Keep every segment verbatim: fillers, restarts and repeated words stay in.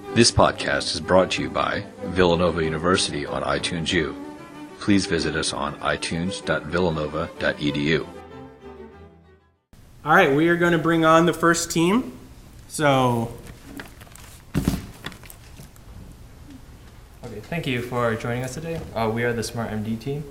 This podcast is brought to you by Villanova University on iTunes U. Please visit us on i tunes dot villanova dot e d u. All right, we are going to bring on the first team. So, okay, thank you for joining us today. Uh, we are the Smart M D team.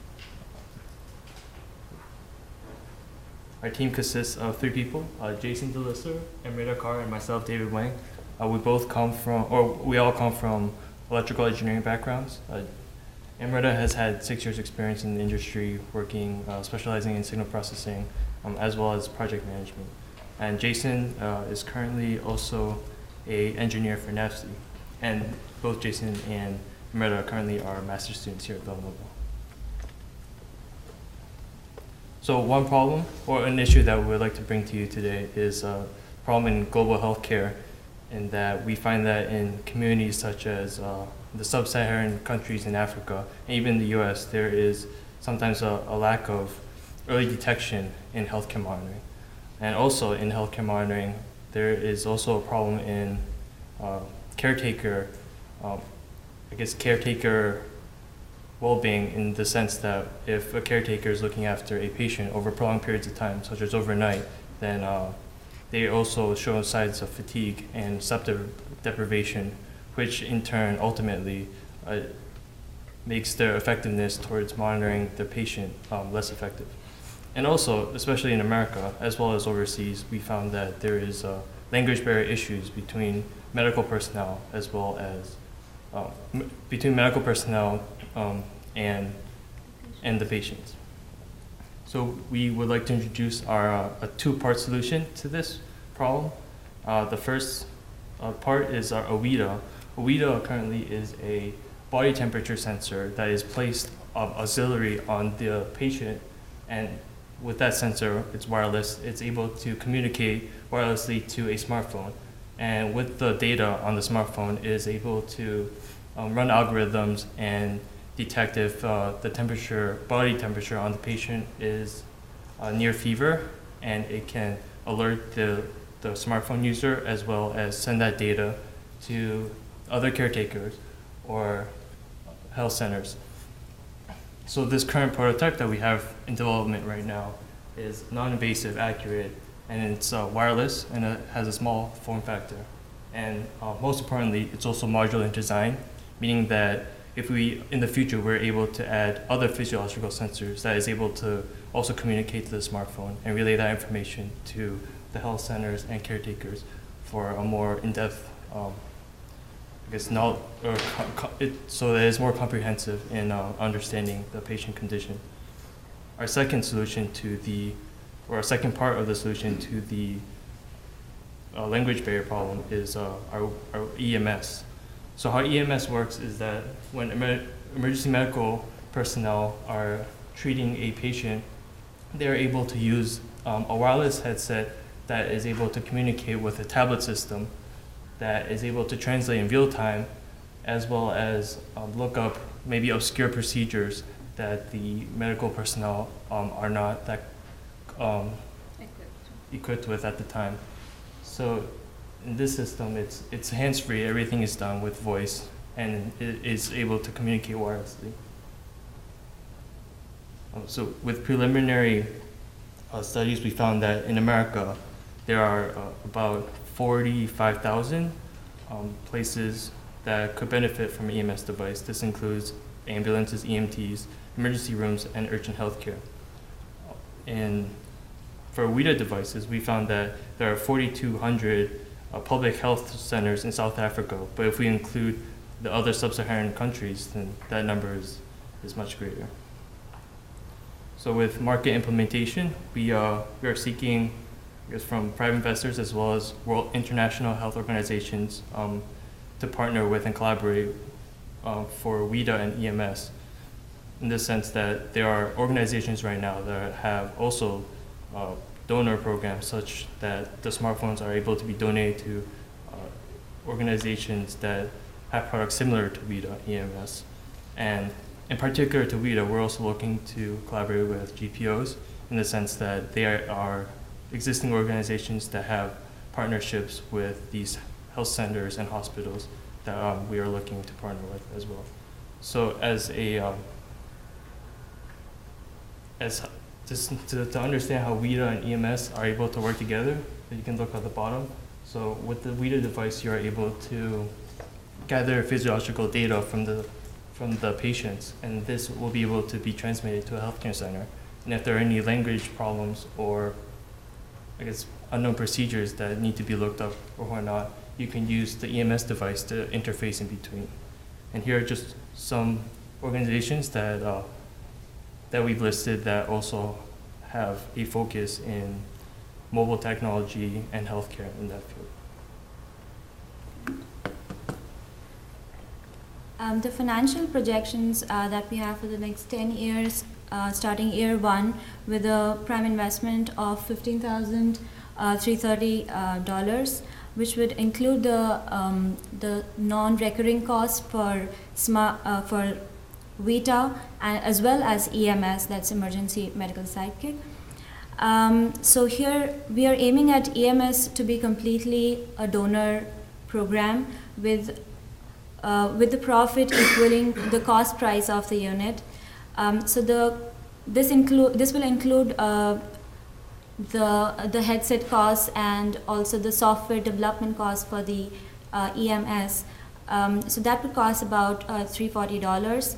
Our team consists of three people: uh, Jason DeLisser, Amrita Carr, and myself, David Wang. Uh, we both come from, or we all come from electrical engineering backgrounds. Uh, Amrita has had six years experience in the industry working, uh, specializing in signal processing, um, as well as project management. And Jason uh, is currently also a engineer for NAVSE. And both Jason and Amrita currently are master's students here at Villanova. So one problem, or an issue that we would like to bring to you today is a problem in global healthcare, in that we find that in communities such as uh, the sub-Saharan countries in Africa, and even the U S, there is sometimes a, a lack of early detection in healthcare monitoring. And also in healthcare monitoring, there is also a problem in uh, caretaker, um, I guess caretaker well-being, in the sense that if a caretaker is looking after a patient over prolonged periods of time, such as overnight, then uh, they also show signs of fatigue and sleep deprivation, which in turn ultimately uh, makes their effectiveness towards monitoring the patient um, less effective. And also, especially in America, as well as overseas, we found that there is uh, language barrier issues between medical personnel as well as uh, m- between medical personnel um, and and the patients. So we would like to introduce our uh, a two-part solution to this problem. Uh, the first uh, part is our OWIDA. OWIDA currently is a body temperature sensor that is placed uh, auxiliary on the patient, and with that sensor, it's wireless. It's able to communicate wirelessly to a smartphone, and with the data on the smartphone, it is able to um, run algorithms and detect if uh, the temperature, body temperature on the patient is uh, near fever, and it can alert the, the smartphone user as well as send that data to other caretakers or health centers. So this current prototype that we have in development right now is non-invasive, accurate, and it's uh, wireless, and it has a small form factor. And uh, most importantly, it's also modular in design, meaning that if we, in the future, we're able to add other physiological sensors that is able to also communicate to the smartphone and relay that information to the health centers and caretakers for a more in-depth, um, I guess, knowledge, or co- co- it, so that it's more comprehensive in uh, understanding the patient condition. Our second solution to the, or our second part of the solution to the uh, language barrier problem is uh, our, our E M S. So how E M S works is that when emer- emergency medical personnel are treating a patient, they're able to use um, a wireless headset that is able to communicate with a tablet system that is able to translate in real time, as well as um, look up maybe obscure procedures that the medical personnel um, are not that um, equipped with at the time. So in this system, it's it's hands-free. Everything is done with voice, and it is able to communicate wirelessly. Um, so with preliminary uh, studies, we found that in America, there are uh, about forty-five thousand um, places that could benefit from an E M S device. This includes ambulances, E M Ts, emergency rooms, and urgent healthcare. And for OWIDA devices, we found that there are forty-two hundred Uh, public health centers in South Africa, but if we include the other sub-Saharan countries, then that number is, is much greater. So with market implementation, we, uh, we are seeking, I guess, from private investors as well as world international health organizations um, to partner with and collaborate uh, for OWIDA and E M S, in the sense that there are organizations right now that have also uh, donor programs such that the smartphones are able to be donated to uh, organizations that have products similar to OWIDA E M S. And in particular to OWIDA, we're also looking to collaborate with G P Os in the sense that they are, are existing organizations that have partnerships with these health centers and hospitals that um, we are looking to partner with as well. So as a um, as just to, to understand how WIDA and E M S are able to work together, you can look at the bottom. So with the WIDA device, you are able to gather physiological data from the from the patients, and this will be able to be transmitted to a healthcare center. And if there are any language problems or, I guess, unknown procedures that need to be looked up or whatnot, you can use the E M S device to interface in between. And here are just some organizations that uh, that we've listed that also have a focus in mobile technology and healthcare in that field. Um, the financial projections uh, that we have for the next ten years, uh, starting year one, with a prime investment of fifteen thousand three hundred thirty dollars, uh, which would include the um, the non-recurring costs for smart uh, for WITA and as well as E M S, that's emergency medical sidekick. Um, so here we are aiming at E M S to be completely a donor program with uh, with the profit equaling the cost price of the unit. Um, so the this include this will include uh, the the headset costs and also the software development costs for the uh, E M S. Um, so that would cost about uh, three hundred forty dollars.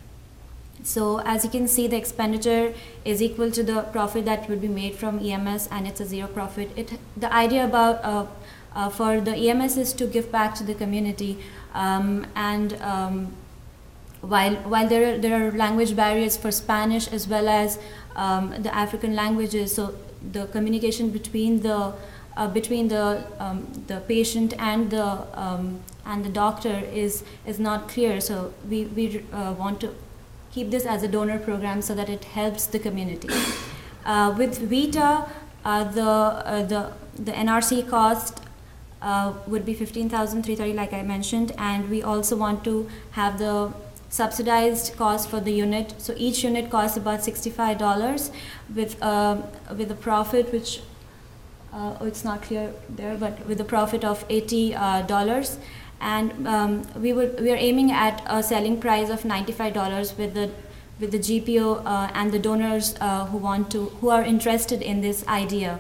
So as you can see, the expenditure is equal to the profit that would be made from E M S, and it's a zero profit. It the idea about uh, uh, for the E M S is to give back to the community, um, and um, while while there are, there are language barriers for Spanish as well as um, the African languages, so the communication between the uh, between the um, the patient and the um, and the doctor is is not clear. So we we uh, want to keep this as a donor program so that it helps the community. Uh, with WITA, uh, the uh, the the N R C cost uh, would be fifteen thousand three hundred thirty, like I mentioned, and we also want to have the subsidized cost for the unit. So each unit costs about sixty-five dollars, with uh, with a profit which uh, oh, it's not clear there, but with a profit of eighty dollars. And um, we would we are aiming at a selling price of ninety-five dollars with the with the G P O uh, and the donors uh, who want to who are interested in this idea.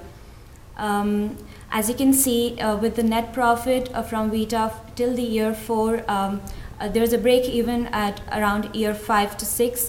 Um, as you can see, uh, with the net profit uh, from WITA till the year four, um, uh, there's a break even at around year five to six,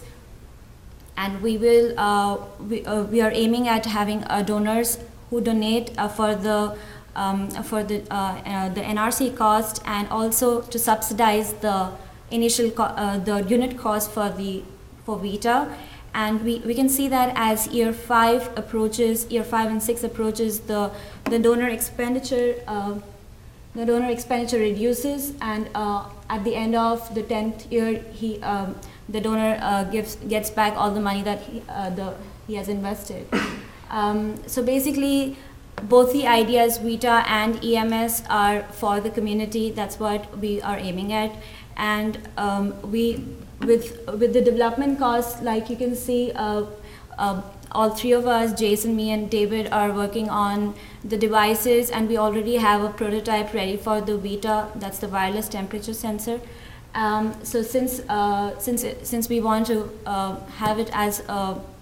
and we will uh, we uh, we are aiming at having uh, donors who donate uh, for the Um, for the uh, uh, the N R C cost, and also to subsidize the initial co uh, the unit cost for the for WITA. And we, we can see that as year five approaches, year five and six approaches, the the donor expenditure uh, the donor expenditure reduces, and uh, at the end of the tenth year, he um, the donor uh, gives gets back all the money that he uh, the he has invested. Um, so basically, both the ideas, WITA and E M S, are for the community. That's what we are aiming at. And um, we, with with the development costs, like you can see, uh, uh, all three of us, Jason, me, and David, are working on the devices, and we already have a prototype ready for the WITA. That's the wireless temperature sensor. Um, so since uh, since it, since we want to uh, have it as a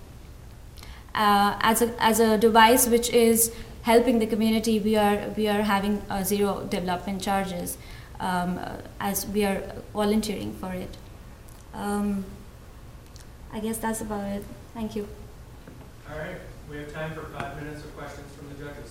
uh, as a as a device which is helping the community, we are we are having uh, zero development charges um, as we are volunteering for it. Um, I guess that's about it. Thank you. All right, we have time for five minutes of questions from the judges.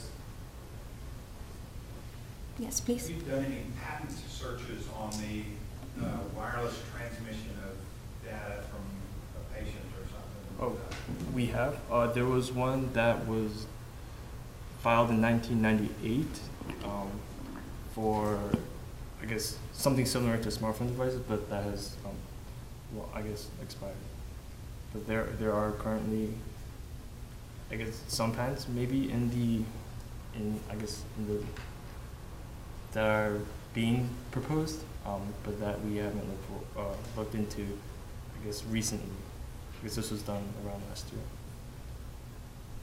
Yes, please. Have you done any patent searches on the uh, wireless transmission of data from a patient or something? Oh, we have. Uh, there was one that was filed in nineteen ninety-eight um, for, I guess, something similar to smartphone devices, but that has, um, well, I guess, expired. But there, there are currently, I guess, some patents maybe in the, in I guess, in the that are being proposed, um, but that we haven't looked for, uh, looked into, I guess, recently, because this was done around last year.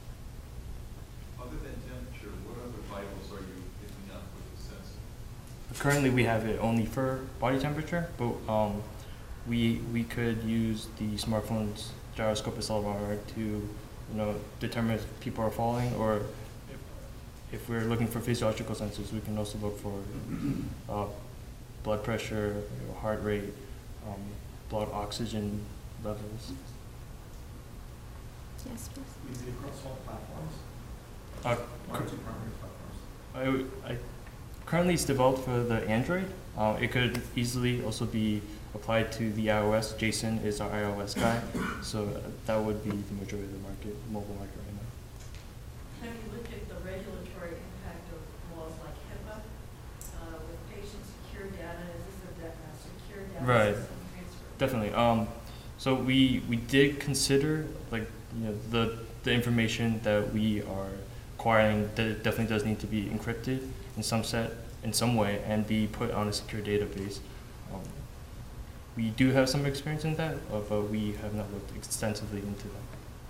Other than temperature, what other vitals are you picking up with the sensor? currently we have it only for body temperature, but um, we we could use the smartphone's gyroscope accelerometer to, you know, determine if people are falling, or if, if we're looking for physiological sensors, we can also look for uh, blood pressure, you know, heart rate, um, blood oxygen levels. Yes, please. Is it across all platforms? Uh, One or two primary platforms? I, I currently it's developed for the Android. Uh, it could easily also be applied to the iOS. Jason is our iOS guy, so uh, that would be the majority of the market, mobile market right now. Have you looked at the regulatory impact of laws like HIPAA uh, with patient secure data? Is this a da- uh, secure data Right. system transfer? Definitely. Um, so we we did consider, like, you know, the the information that we are acquiring, that it definitely does need to be encrypted in some set in some way and be put on a secure database. Um, we do have some experience in that, uh, but we have not looked extensively into that.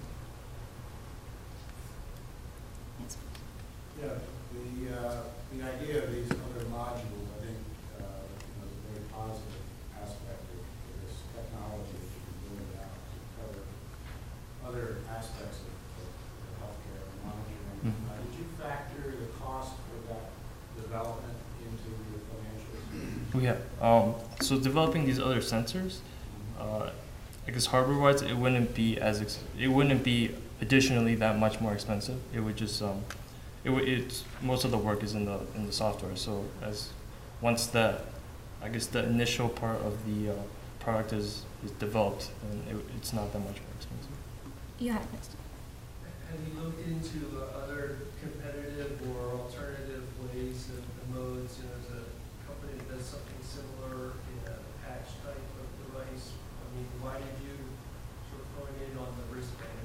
Yes. Yeah, the, uh, the idea of these other modules, I think, uh, you know, is a very positive aspect of of this technology that you can build it out to cover other aspects of, of of healthcare and monitoring. Mhm. Uh, did you factor the cost for that development into your financials? We have. Um, so developing these other sensors, uh, I guess hardware-wise, it wouldn't be as ex- it wouldn't be additionally that much more expensive. It would just um, it would it's most of the work is in the in the software. So as once that, I guess the initial part of the uh, product is is developed, and it, it's not that much more expensive. You had a question. Have you looked into uh, other competitive or alternative ways of the modes? You know, there's a company that does something similar in a patch type of device. I mean, why did you sort of hone in on the wristband?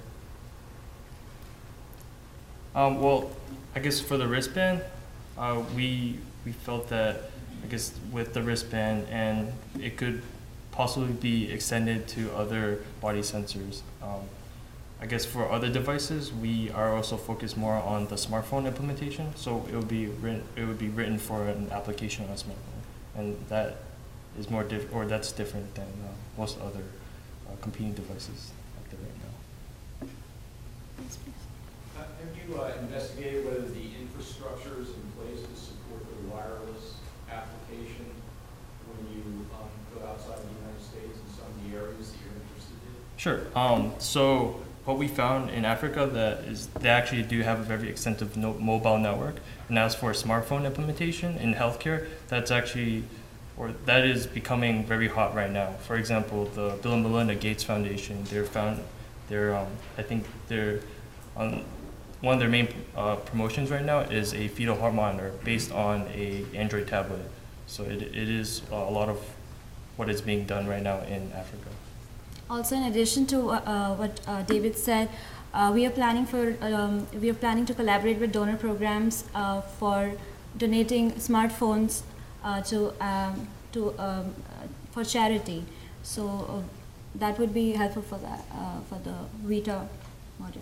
Um, well, I guess for the wristband, uh, we we felt that, I guess, with the wristband, and it could possibly be extended to other body sensors. Um, I guess for other devices, we are also focused more on the smartphone implementation. So it would be written, it would be written for an application on a smartphone, and that is more diff- or that's different than uh, most other uh, competing devices out there right now. Yes, please. Uh, Have you uh, investigated whether the infrastructure is in place to support the wireless application when you um, go outside the United States in some of the areas that you're interested in? Sure. Um, so what we found in Africa that is they actually do have a very extensive no- mobile network, and as for smartphone implementation in healthcare, that's actually or that is becoming very hot right now. For example, the Bill and Melinda Gates Foundation, they're found, they're um, I think they're on one of their main uh, promotions right now is a fetal heart monitor based on a Android tablet. So it it is uh, a lot of what is being done right now in Africa. Also, in addition to uh, uh, what uh, David said, uh, we are planning for um, we are planning to collaborate with donor programs uh, for donating smartphones uh, to um, to um, uh, for charity. So uh, that would be helpful for that uh, for the Vita module.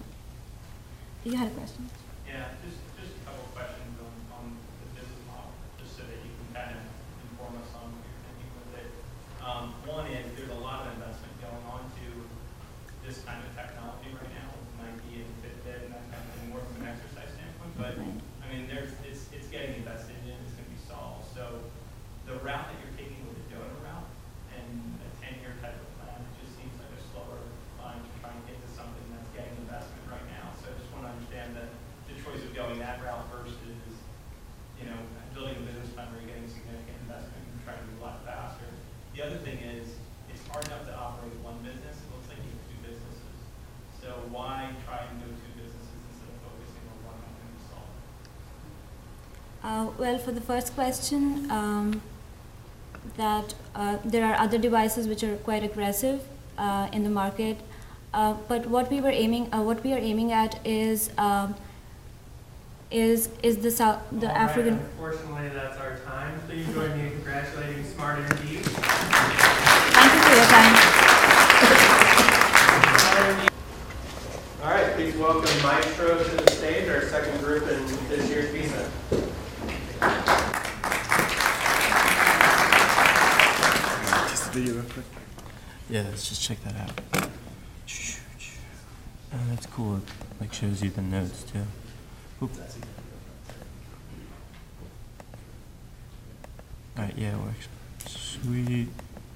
You had a question? Yeah, just just a couple of questions on, on the business model, just so that you can kind of inform us on what you're thinking with it. Um, one is there's a lot of investment going on to this kind of technology right now with Nike and Fitbit and that kind of thing, more from an exercise standpoint. But Right. I mean, there's it's it's getting invested in, it's going to be solved. So the route that you're taking with the donor route and a ten-year type of plan, it just seems like a slower line to try and get to something that's getting investment right now. So I just want to understand that the choice of going that route versus, you know, building a business plan where you're getting significant investment and trying to be a lot faster. The other thing is, it's hard enough to operate one business. It looks like you have two businesses. So why try and do two businesses instead of focusing on one company to solve it? Uh, well, for the first question, um, that uh, there are other devices which are quite aggressive uh, in the market, uh, but what we were aiming, uh, what we are aiming at is um, is is the South, the All right, African. unfortunately, that's our time. Please join me in congratulating Smart Energy. Thank you for your time. All right, please welcome Maestro to the stage, our second group in this year's visa. video real quick? Yeah, let's just check that out. Oh, that's cool. It like shows you the notes too. Oop. All right, yeah, it works. Sweet.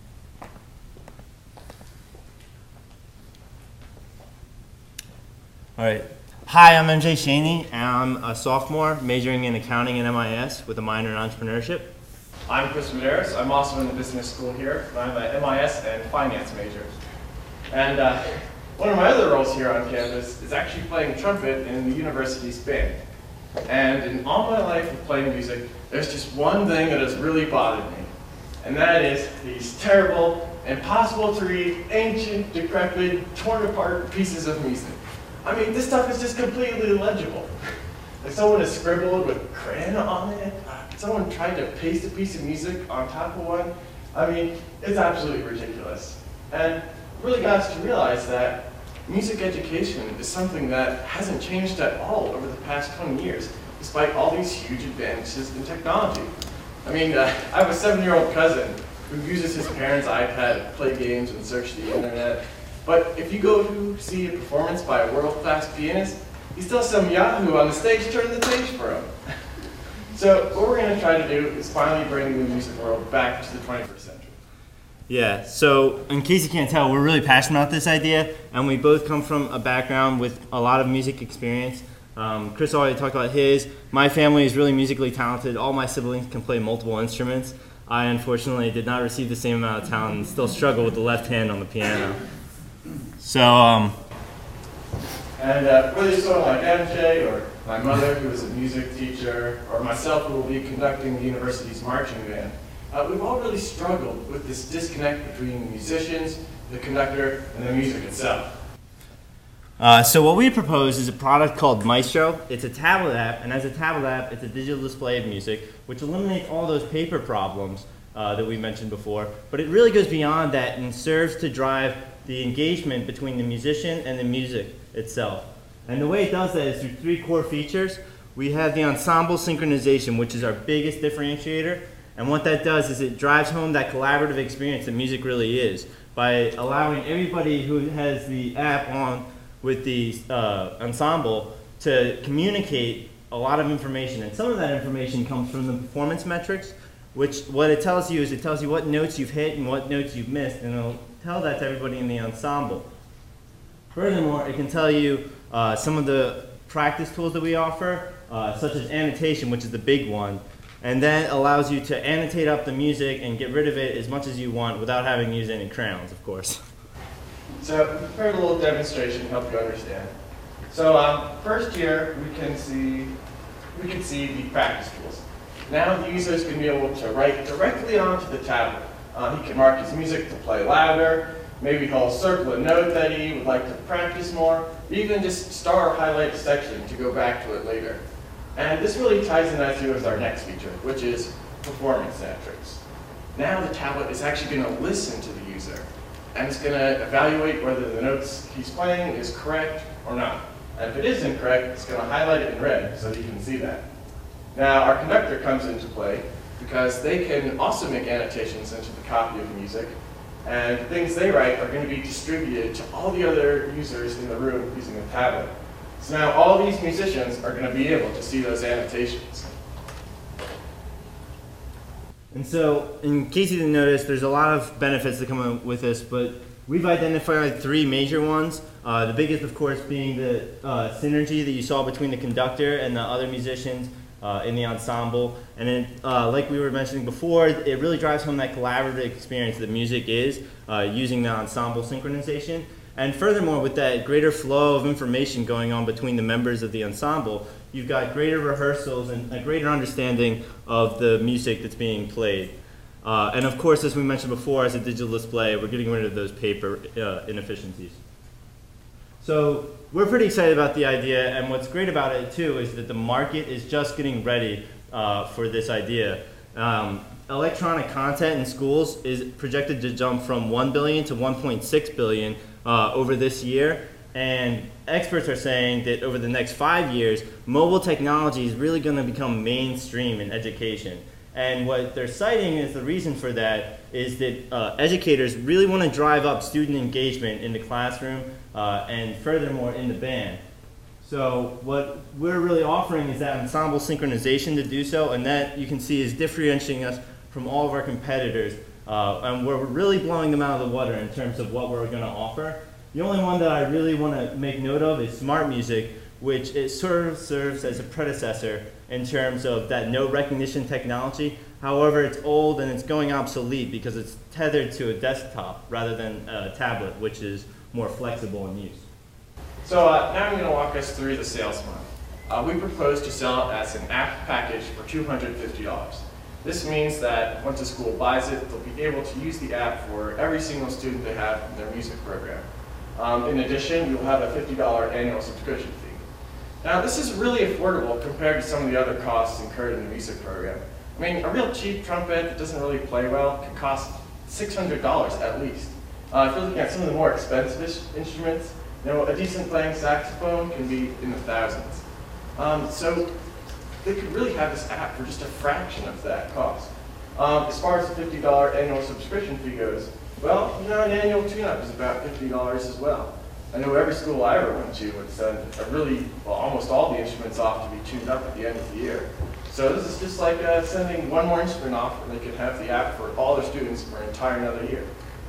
All right. Hi, I'm M J Shaney, and I'm a sophomore majoring in accounting and M I S with a minor in entrepreneurship. I'm Chris Medeiros. I'm also in the business school here, and I'm an M I S and finance major. And uh, one of my other roles here on campus is actually playing trumpet in the university's band. And in all my life of playing music, there's just one thing that has really bothered me, and that is these terrible, impossible to read, ancient, decrepit, torn apart pieces of music. I mean, this stuff is just completely illegible. Like someone has scribbled with crayon on it. Someone tried to paste a piece of music on top of one. I mean, it's absolutely ridiculous. And really got us to realize that music education is something that hasn't changed at all over the past twenty years, despite all these huge advances in technology. I mean, uh, I have a seven-year-old cousin who uses his parents' iPad to play games and search the internet. But if you go to see a performance by a world-class pianist, he still has some yahoo on the stage turning the page for him. So what we're going to try to do is finally bring the music world back to the twenty-first century. Yeah, so in case you can't tell, we're really passionate about this idea, and we both come from a background with a lot of music experience. Um, Chris already talked about his. My family is really musically talented. All my siblings can play multiple instruments. I unfortunately did not receive the same amount of talent and still struggle with the left hand on the piano. So, um... And uh, whether you're someone like M J, or my mother, who is a music teacher, or myself, who will be conducting the university's marching band, uh, we've all really struggled with this disconnect between the musicians, the conductor, and the music itself. Uh, so what we propose is a product called Maestro. It's a tablet app, and as a tablet app, it's a digital display of music, which eliminates all those paper problems uh, that we mentioned before. But it really goes beyond that and serves to drive the engagement between the musician and the music itself. And the way it does that is through three core features. We have the ensemble synchronization, which is our biggest differentiator. And what that does is it drives home that collaborative experience that music really is by allowing everybody who has the app on with the uh, ensemble to communicate a lot of information. And some of that information comes from the performance metrics, which what it tells you is it tells you what notes you've hit and what notes you've missed, and it'll tell that to everybody in the ensemble. Furthermore, it can tell you uh, some of the practice tools that we offer, uh, such as annotation, which is the big one, and that allows you to annotate up the music and get rid of it as much as you want without having to use any crayons, of course. So we prepared a little demonstration to help you understand. So um, first here, we can see we can see the practice tools. Now the users can be able to write directly onto the tablet. Uh, he can mark his music to play louder. Maybe he'll circle a note that he would like to practice more, or even just star or highlight a section to go back to it later. And this really ties in nicely with our next feature, which is performance metrics. Now the tablet is actually going to listen to the user, and it's going to evaluate whether the notes he's playing is correct or not. And if it is incorrect, it's going to highlight it in red so that you can see that. Now our conductor comes into play because they can also make annotations into the copy of the music, and things they write are going to be distributed to all the other users in the room using the tablet. So now all these musicians are going to be able to see those annotations. And so, in case you didn't notice, there's a lot of benefits that come with this, but we've identified three major ones. Uh, the biggest, of course, being the uh, synergy that you saw between the conductor and the other musicians uh, in the ensemble. And then, uh, like we were mentioning before, it really drives home that collaborative experience that music is uh, using the ensemble synchronization. And furthermore, with that greater flow of information going on between the members of the ensemble, you've got greater rehearsals and a greater understanding of the music that's being played. Uh, and of course, as we mentioned before, as a digital display, we're getting rid of those paper uh, inefficiencies. So we're pretty excited about the idea, and what's great about it too is that the market is just getting ready uh, for this idea. Um, electronic content in schools is projected to jump from one billion to one point six billion uh, over this year, and experts are saying that over the next five years, mobile technology is really going to become mainstream in education. And what they're citing is the reason for that is that uh, educators really want to drive up student engagement in the classroom uh, and furthermore in the band. So what we're really offering is that ensemble synchronization to do so, and that you can see is differentiating us from all of our competitors. Uh, and we're really blowing them out of the water in terms of what we're going to offer. The only one that I really want to make note of is Smart Music, which it sort of serves as a predecessor in terms of that note recognition technology. However, it's old and it's going obsolete because it's tethered to a desktop rather than a tablet, which is more flexible in use. So uh, now I'm going to walk us through the sales model. Uh, we propose to sell it as an app package for two hundred fifty dollars. This means that once a school buys it, they'll be able to use the app for every single student they have in their music program. Um, in addition, you'll have a fifty dollar annual subscription fee. Now, this is really affordable compared to some of the other costs incurred in the music program. I mean, a real cheap trumpet that doesn't really play well can cost six hundred dollars at least. Uh, if you're looking at some of the more expensive instruments, you know, a decent playing saxophone can be in the thousands. Um, so they could really have this app for just a fraction of that cost. Um, as far as the fifty dollar annual subscription fee goes, well, you know, an annual tune-up is about fifty dollars as well. I know every school I ever went to would send a really, well, almost all the instruments off to be tuned up at the end of the year. So this is just like uh, sending one more instrument off, and they could have the app for all their students for an entire another year.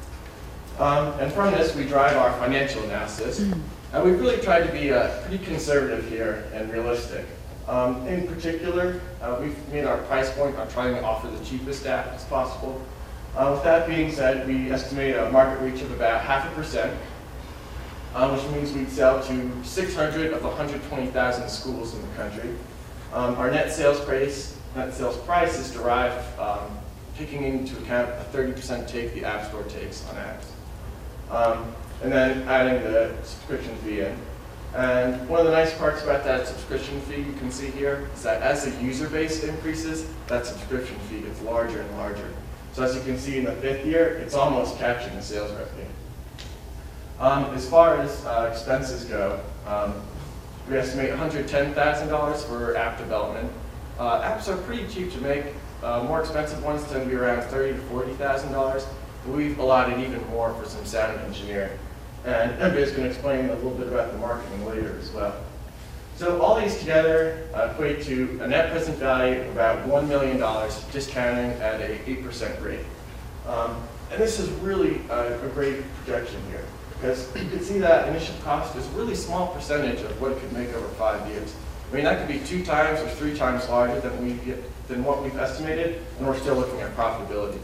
Um, and from this, we drive our financial analysis. And we've really tried to be uh, pretty conservative here and realistic. Um, in particular, uh, we've made our price point on trying to offer the cheapest app as possible. Uh, with that being said, we estimate a market reach of about half a percent, uh, which means we'd sell to six hundred of one hundred twenty thousand schools in the country. Um, our net sales price, net sales price is derived um, taking into account a thirty percent take the App Store takes on apps. Um, and then adding the subscription fee in. And one of the nice parts about that subscription fee you can see here is that as the user base increases, that subscription fee gets larger and larger. So as you can see in the fifth year, it's almost catching the sales revenue. Um, as far as uh, expenses go, um, we estimate one hundred ten thousand dollars for app development. Uh, apps are pretty cheap to make. Uh, more expensive ones tend to be around thirty thousand to forty thousand dollars. But we've allotted even more for some sound engineering. And M J is going to explain a little bit about the marketing later as well. So all these together uh, equate to a net present value of about one million dollars, discounting at a eight percent rate. Um, and this is really a, a great projection here, because you can see that initial cost is a really small percentage of what it could make over five years. I mean, that could be two times or three times larger than, we get, than what we've estimated, and we're still looking at profitability.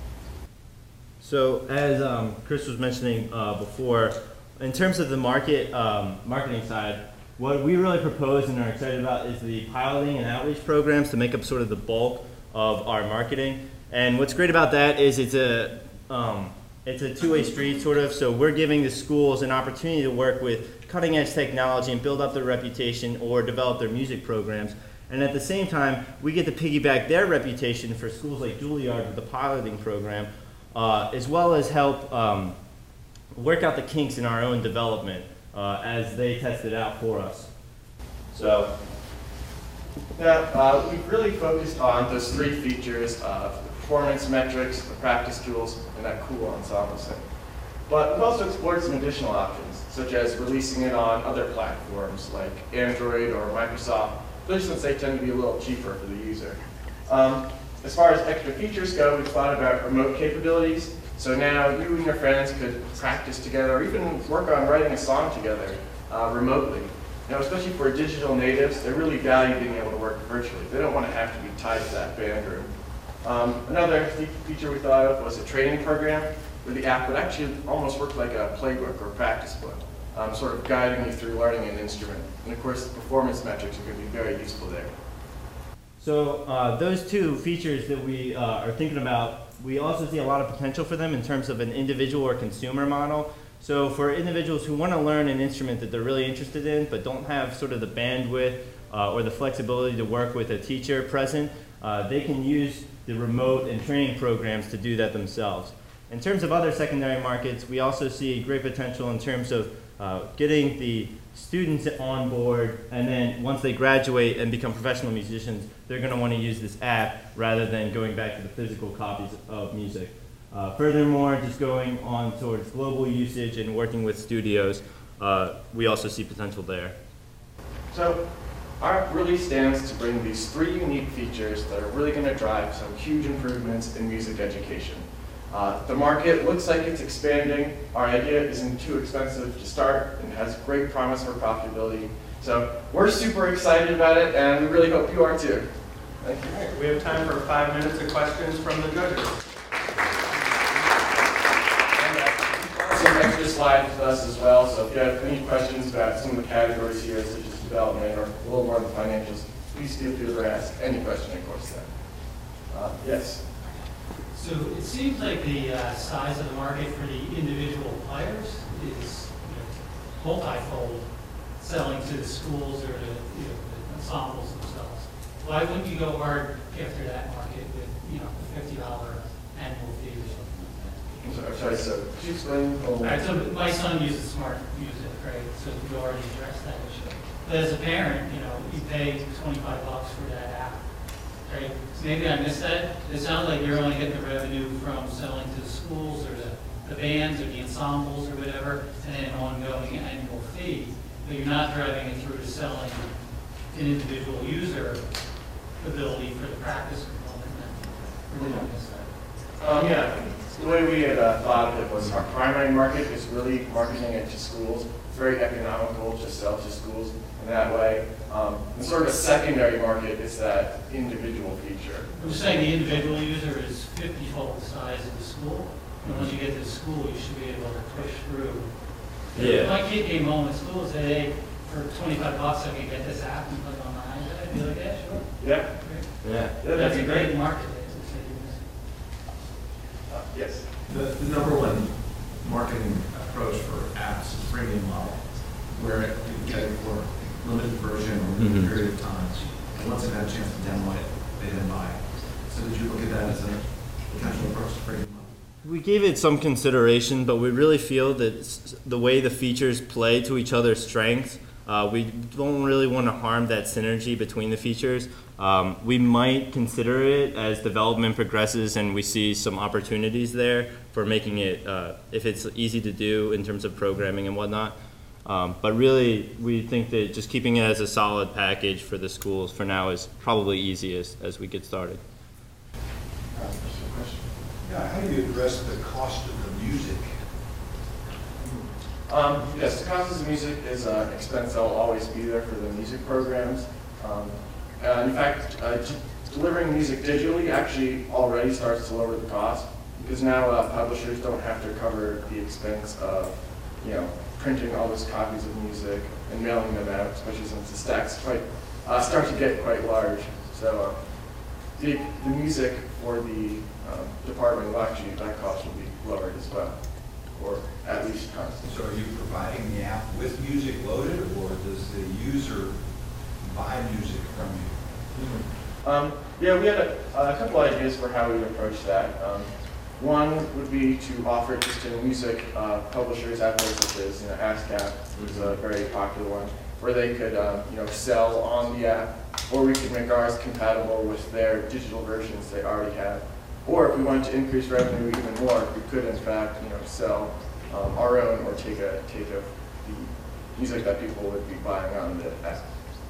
So as um, Chris was mentioning uh, before, in terms of the market um, marketing side, what we really propose and are excited about is the piloting and outreach programs to make up sort of the bulk of our marketing. And what's great about that is it's a um, it's a two-way street sort of. So we're giving the schools an opportunity to work with cutting-edge technology and build up their reputation or develop their music programs. And at the same time, we get to piggyback their reputation for schools like Juilliard with the piloting program, uh, as well as help um, work out the kinks in our own development uh, as they test it out for us. So now uh, we've really focused on those three features of the performance metrics, the practice tools, and that cool ensemble sync. But we've also explored some additional options, such as releasing it on other platforms like Android or Microsoft, especially since they tend to be a little cheaper for the user. Um, as far as extra features go, we've thought about remote capabilities. So now you and your friends could practice together or even work on writing a song together uh, remotely. Now, especially for digital natives, they really value being able to work virtually. They don't want to have to be tied to that band room. Um, another feature we thought of was a training program where the app would actually almost work like a playbook or practice book, um, sort of guiding you through learning an instrument. And of course, the performance metrics are going to be very useful there. So uh, those two features that we uh, are thinking about, we also see a lot of potential for them in terms of an individual or consumer model. So for individuals who want to learn an instrument that they're really interested in but don't have sort of the bandwidth uh, or the flexibility to work with a teacher present, uh, they can use the remote and training programs to do that themselves. In terms of other secondary markets, we also see great potential in terms of uh, getting the students on board, and then once they graduate and become professional musicians, they're going to want to use this app rather than going back to the physical copies of music. Uh, furthermore, just going on towards global usage and working with studios, uh, we also see potential there. So our release stands to bring these three unique features that are really going to drive some huge improvements in music education. Uh, the market looks like it's expanding. Our idea isn't too expensive to start and has great promise for profitability. So we're super excited about it, and we really hope you are too. Thank you. All right, we have time for five minutes of questions from the judges. And uh, some extra slides with us as well, so if you have any questions about some of the categories here, such as development or a little more of the financials, please feel free to ask any question, of course. Then. Uh, yes? So it seems like the uh, size of the market for the individual players is, you know, multifold, selling to the schools or the, you know, the ensembles themselves. Why wouldn't you go hard after that market with, you know, a fifty dollar annual fee or something like that? I'm sorry, so could you explain? All right, so my son uses smart music, right? So you already addressed that issue. But as a parent, you know, you pay twenty-five bucks for that app. Right. Maybe I missed that. It sounds like you're only getting the revenue from selling to the schools or the, the bands or the ensembles or whatever, and then an ongoing annual fee. But you're not driving it through to selling an individual user ability for the practice component. Really don't miss that. Um, yeah, the way we had uh, thought of it was our primary market is really marketing it to schools. It's very economical to sell to schools in that way. Um, and sort of a secondary market is that individual feature. I'm just saying the individual user is fifty-fold the size of the school. And once you get to the school, you should be able to push through. Yeah. If my kid came home in school and said, hey, for twenty-five bucks I can get this app and put it on my iPad, I'd be like, yeah, sure. Yeah. Great. Yeah. Yeah, That's that'd a be great great. market. Uh, yes. The, the number one marketing approach for apps is freemium model, where you get it for limited version or limited Mhm. period of time. And once they've had a chance to demo it, they then buy it. So did you look at that as a potential approach to freemium model? We gave it some consideration, but we really feel that s- the way the features play to each other's strengths, uh, we don't really want to harm that synergy between the features. Um, we might consider it as development progresses and we see some opportunities there for making it, uh, if it's easy to do in terms of programming and whatnot. Um, but really, we think that just keeping it as a solid package for the schools for now is probably easiest as we get started. Uh, question? Yeah, how do you address the cost of the music? Um, yes, the cost of music is an uh, expense that will always be there for the music programs. Um, uh, in fact, uh, d- delivering music digitally actually already starts to lower the cost because now uh, publishers don't have to cover the expense of, you know, printing all those copies of music and mailing them out, especially since the stacks quite uh, start to get quite large. So uh, the, the music for the um, department will actually, that cost will be lowered as well, or at least constant. So are you providing the app with music loaded, or does the user buy music from you? Um, yeah, we had a, a couple ideas for how we would approach that. Um, one would be to offer it just to music uh, publishers out there, such as, you know, ASCAP, which is a very popular one, where they could um, you know, sell on the app, or we could make ours compatible with their digital versions they already have. Or if we wanted to increase revenue even more, we could in fact, you know, sell um, our own or take a take of the music that people would be buying on the app.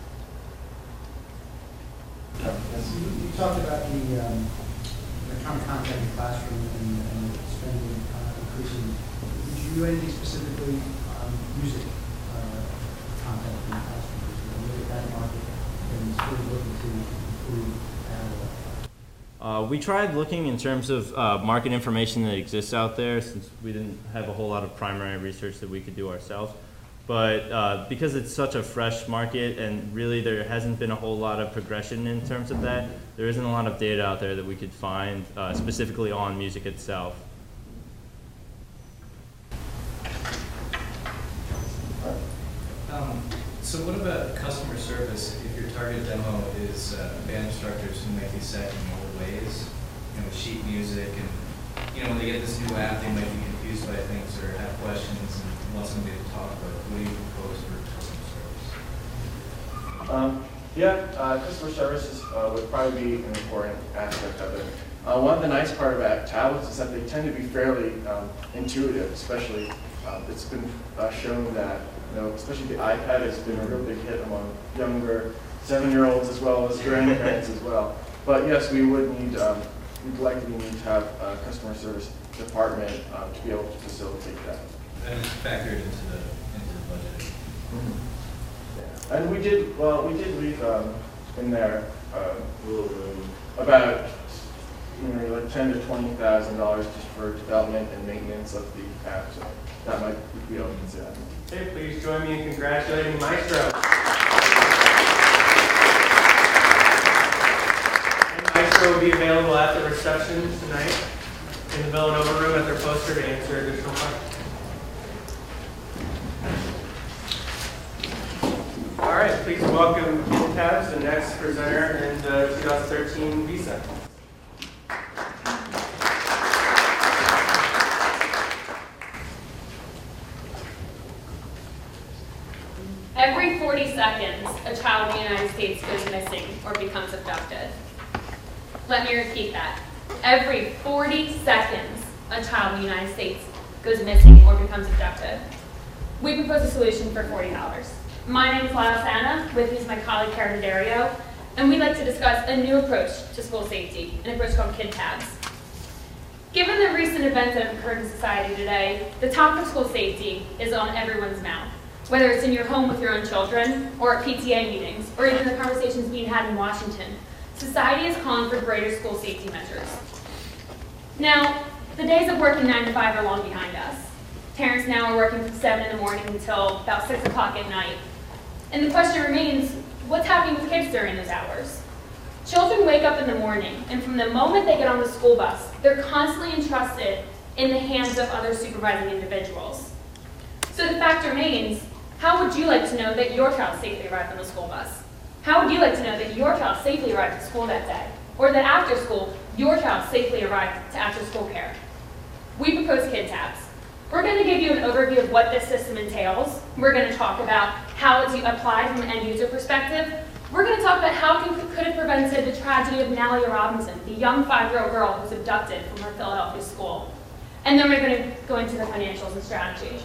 You you talked about the, um, the kind of content in the classroom and, and spending uh, increasing. Did you do anything specifically on music uh, content in the classroom? Because you look at that market and sort of looking to improve that. Uh, we tried looking in terms of uh, market information that exists out there, since we didn't have a whole lot of primary research that we could do ourselves. But uh, because it's such a fresh market and really there hasn't been a whole lot of progression in terms of that, there isn't a lot of data out there that we could find uh, specifically on music itself. Um, so what about customer service if your target demo is uh, band instructors who might be set in old ways, you know, with sheet music, and you know when they get this new app they might be confused identify things or have questions and want somebody to talk about, what do you propose for customer service? Um, yeah, uh, customer services uh, would probably be an important aspect of it. Uh, one of the nice part about tablets is that they tend to be fairly um, intuitive, especially uh, it's been uh, shown that, you know, especially the iPad has been a real big hit among younger seven-year-olds as well as grandparents as well. But yes, we would need, um, we'd likely need to have a customer service department um, to be able to facilitate that. And it's factored into the, into the budget. Mm-hmm. Yeah. And we did, well, we did leave um, in there uh, a little room about, you know, like ten to twenty thousand dollars just for development and maintenance of the app. So that might be able to consider. Okay, please join me in congratulating Maestro. And Maestro will be available at the reception tonight in the Villanova room at their poster to answer additional questions. All right, please welcome KidTabs, the next presenter in the two thousand thirteen visa. Every forty seconds, a child in the United States goes missing or becomes abducted. Let me repeat that. Every forty seconds, a child in the United States goes missing or becomes abducted. We propose a solution for forty dollars. My name is Lyle Sana, with me is my colleague Karen Dario, and we'd like to discuss a new approach to school safety, an approach called KidTabs. Given the recent events that have occurred in society today, the topic of school safety is on everyone's mouth. Whether it's in your home with your own children, or at P T A meetings, or even the conversations being had in Washington, society is calling for greater school safety measures. Now, the days of working nine to five are long behind us. Parents now are working from seven in the morning until about six o'clock at night. And the question remains, what's happening with kids during those hours? Children wake up in the morning, and from the moment they get on the school bus, they're constantly entrusted in the hands of other supervising individuals. So the fact remains, how would you like to know that your child safely arrived on the school bus? How would you like to know that your child safely arrived at school that day? Or that after school, your child safely arrived to after school care? We propose KidTabs. We're going to give you an overview of what this system entails. We're going to talk about how it's applied from an end user perspective. We're going to talk about how it could have prevented the tragedy of Nalia Robinson, the young five-year-old girl who was abducted from her Philadelphia school. And then we're going to go into the financials and strategy.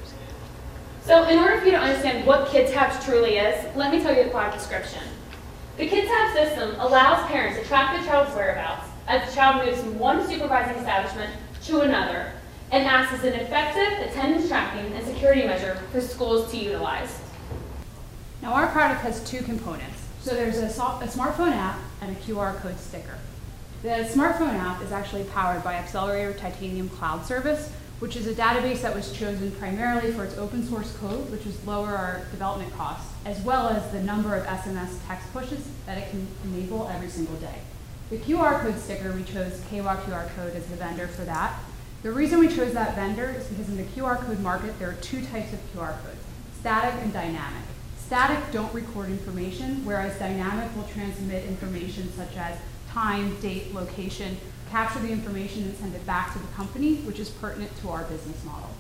So in order for you to understand what KidTabs truly is, let me tell you the product description. The KidTabs system allows parents to track their child's whereabouts as the child moves from one supervising establishment to another, and acts as an effective attendance tracking and security measure for schools to utilize. Now our product has two components. So there's a, so a smartphone app and a Q R code sticker. The smartphone app is actually powered by Accelerator Titanium Cloud Service, which is a database that was chosen primarily for its open source code, which was lower our development costs, as well as the number of S M S text pushes that it can enable every single day. The Q R code sticker, we chose K W A Q R Code as the vendor for that. The reason we chose that vendor is because in the Q R code market, there are two types of Q R codes, static and dynamic. Static don't record information, whereas dynamic will transmit information such as time, date, location, capture the information and send it back to the company, which is pertinent to our business model.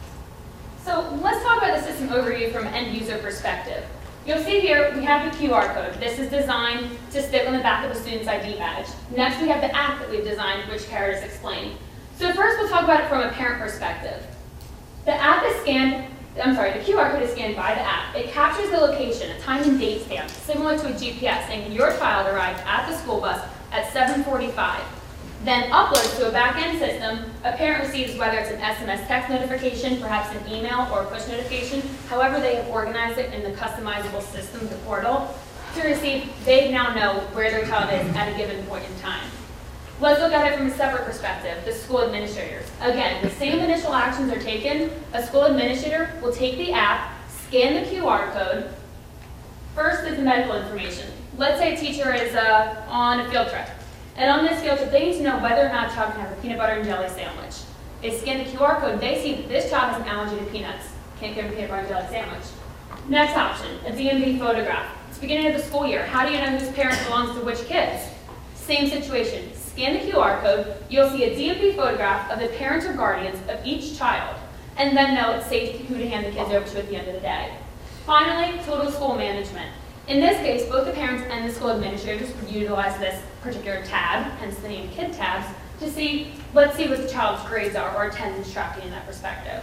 So let's talk about the system overview from an end user perspective. You'll see here we have the Q R code. This is designed to stick on the back of the student's I D badge. Next we have the app that we've designed, which Kara just explained. So first we'll talk about it from a parent perspective. The app is scanned, I'm sorry, the Q R code is scanned by the app. It captures the location, a time and date stamp, similar to a G P S, saying your child arrived at the school bus at seven forty-five. Then uploads to a back-end system. A parent receives whether it's an S M S text notification, perhaps an email or a push notification, however they have organized it in the customizable system, the portal, to receive, they now know where their child is at a given point in time. Let's look at it from a separate perspective, the school administrators. Again, the same initial actions are taken. A school administrator will take the app, scan the Q R code. First is the medical information. Let's say a teacher is uh, on a field trip. And on this field trip, they need to know whether or not a child can have a peanut butter and jelly sandwich. They scan the Q R code, they see that this child has an allergy to peanuts. Can't give them a peanut butter and jelly sandwich. Next option, a D M V photograph. It's the beginning of the school year. How do you know whose parent belongs to which kids? Same situation. Scan the Q R code, you'll see a D M V photograph of the parents or guardians of each child, and then know it's safe who to hand the kids over to at the end of the day. Finally, total school management. In this case, both the parents and the school administrators would utilize this particular tab, hence the name Kid Tabs, to see, let's see what the child's grades are or attendance tracking in that perspective.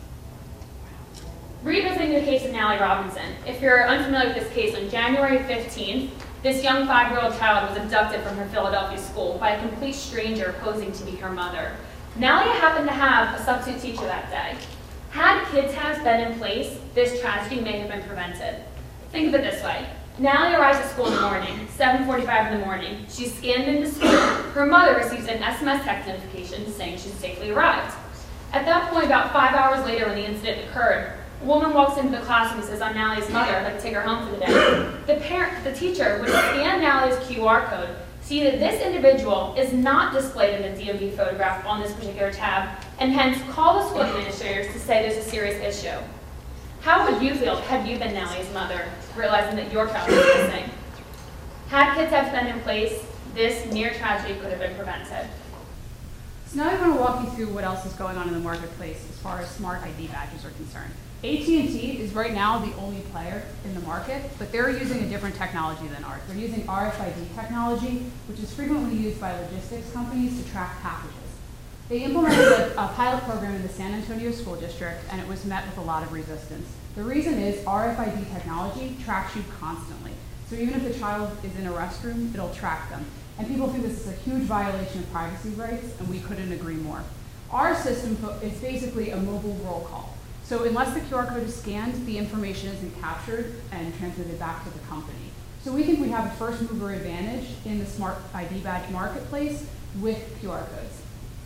Revisiting the case of Nally Robinson. If you're unfamiliar with this case, on January fifteenth, this young five-year-old child was abducted from her Philadelphia school by a complete stranger posing to be her mother. Nally happened to have a substitute teacher that day. Had Kid Tabs been in place, this tragedy may have been prevented. Think of it this way. Nally arrives at school in the morning, seven forty-five in the morning. She's scanned into school. Her mother receives an S M S text notification saying she's safely arrived. At that point, about five hours later when the incident occurred, a woman walks into the classroom and says, "I'm Nally's mother, I'd like to take her home for the day." The parent, the teacher would scan Nally's Q R code, see that this individual is not displayed in the D M V photograph on this particular tab, and hence call the school administrators to say there's a serious issue. How would you feel had you been Nally's mother, realizing that your child was missing? Had Kid Tabs been in place, this near tragedy could have been prevented. So now I want to walk you through what else is going on in the marketplace as far as smart I D badges are concerned. A T and T is right now the only player in the market, but they're using a different technology than ours. They're using R F I D technology, which is frequently used by logistics companies to track packages. They implemented a, a pilot program in the San Antonio School District, and it was met with a lot of resistance. The reason is R F I D technology tracks you constantly. So even if the child is in a restroom, it'll track them. And people think this is a huge violation of privacy rights, and we couldn't agree more. Our system is basically a mobile roll call. So unless the Q R code is scanned, the information isn't captured and transmitted back to the company. So we think we have a first mover advantage in the smart I D badge marketplace with Q R codes.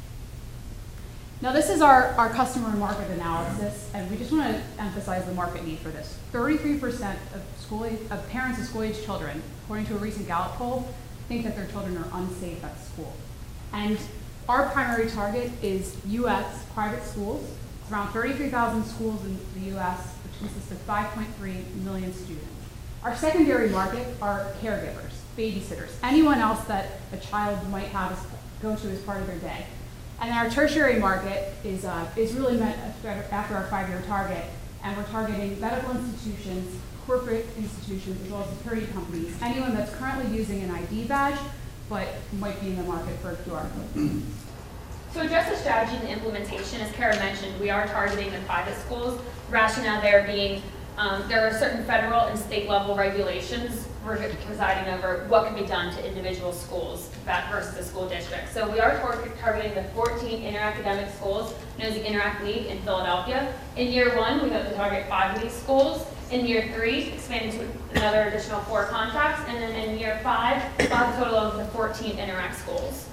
Now this is our, our customer market analysis, and we just want to emphasize the market need for this. thirty-three percent of, school age, of parents of school-age children, according to a recent Gallup poll, think that their children are unsafe at school. And our primary target is U S private schools. It's around thirty-three thousand schools in the U S, which consists of five point three million students. Our secondary market are caregivers, babysitters, anyone else that a child might have as, go to as part of their day. And then our tertiary market is, uh, is really meant after our five-year target, and we're targeting medical institutions, corporate institutions, as well as security companies, anyone that's currently using an I D badge, but might be in the market for a Q R code. To address the strategy and the implementation, as Kara mentioned, we are targeting the private schools. Rationale there being um, there are certain federal and state level regulations presiding over what can be done to individual schools versus the school district. So we are tar targeting the fourteen inter-academic schools, known as the Interact League in Philadelphia. In year one, we hope to target five of these schools. In year three, expanding to another additional four contracts. And then in year five, we'll have a total of the fourteen Interact schools.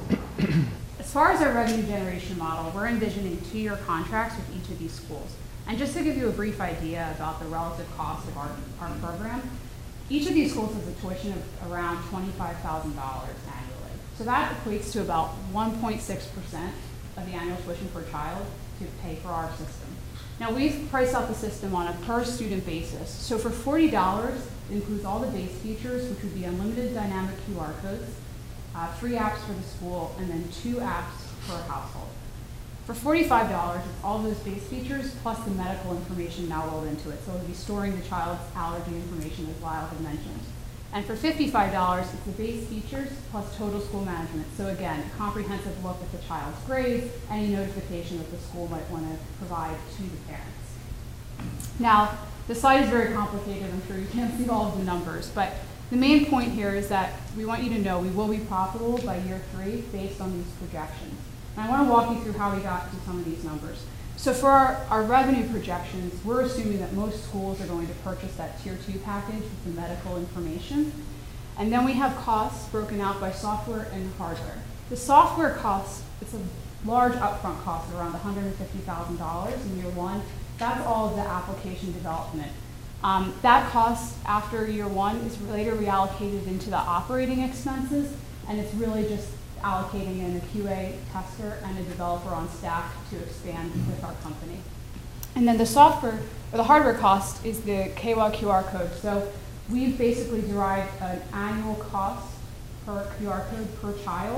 As far as our revenue generation model, we're envisioning two-year contracts with each of these schools. And just to give you a brief idea about the relative cost of our, our program, each of these schools has a tuition of around twenty-five thousand dollars annually. So that equates to about one point six percent of the annual tuition per child to pay for our system. Now we've priced out the system on a per student basis. So for forty dollars, it includes all the base features, which would be unlimited dynamic Q R codes, uh, free apps for the school, and then two apps per household. For forty-five dollars, it's all those base features plus the medical information now rolled into it. So it'll be storing the child's allergy information, as Lyle had mentioned. And for fifty-five dollars, it's the base features plus total school management. So again, a comprehensive look at the child's grades, any notification that the school might want to provide to the parents. Now, the slide is very complicated. I'm sure you can't see all of the numbers, but the main point here is that we want you to know we will be profitable by year three based on these projections. And I want to walk you through how we got to some of these numbers. So for our, our revenue projections, we're assuming that most schools are going to purchase that tier two package with the medical information. And then we have costs broken out by software and hardware. The software costs, it's a large upfront cost of around one hundred fifty thousand dollars in year one. That's all of the application development. Um, that cost after year one is later reallocated into the operating expenses, and it's really just allocating in a Q A tester and a developer on staff to expand with our company. And then the software, or the hardware cost is the K W A Q R code. So we've basically derived an annual cost per Q R code per child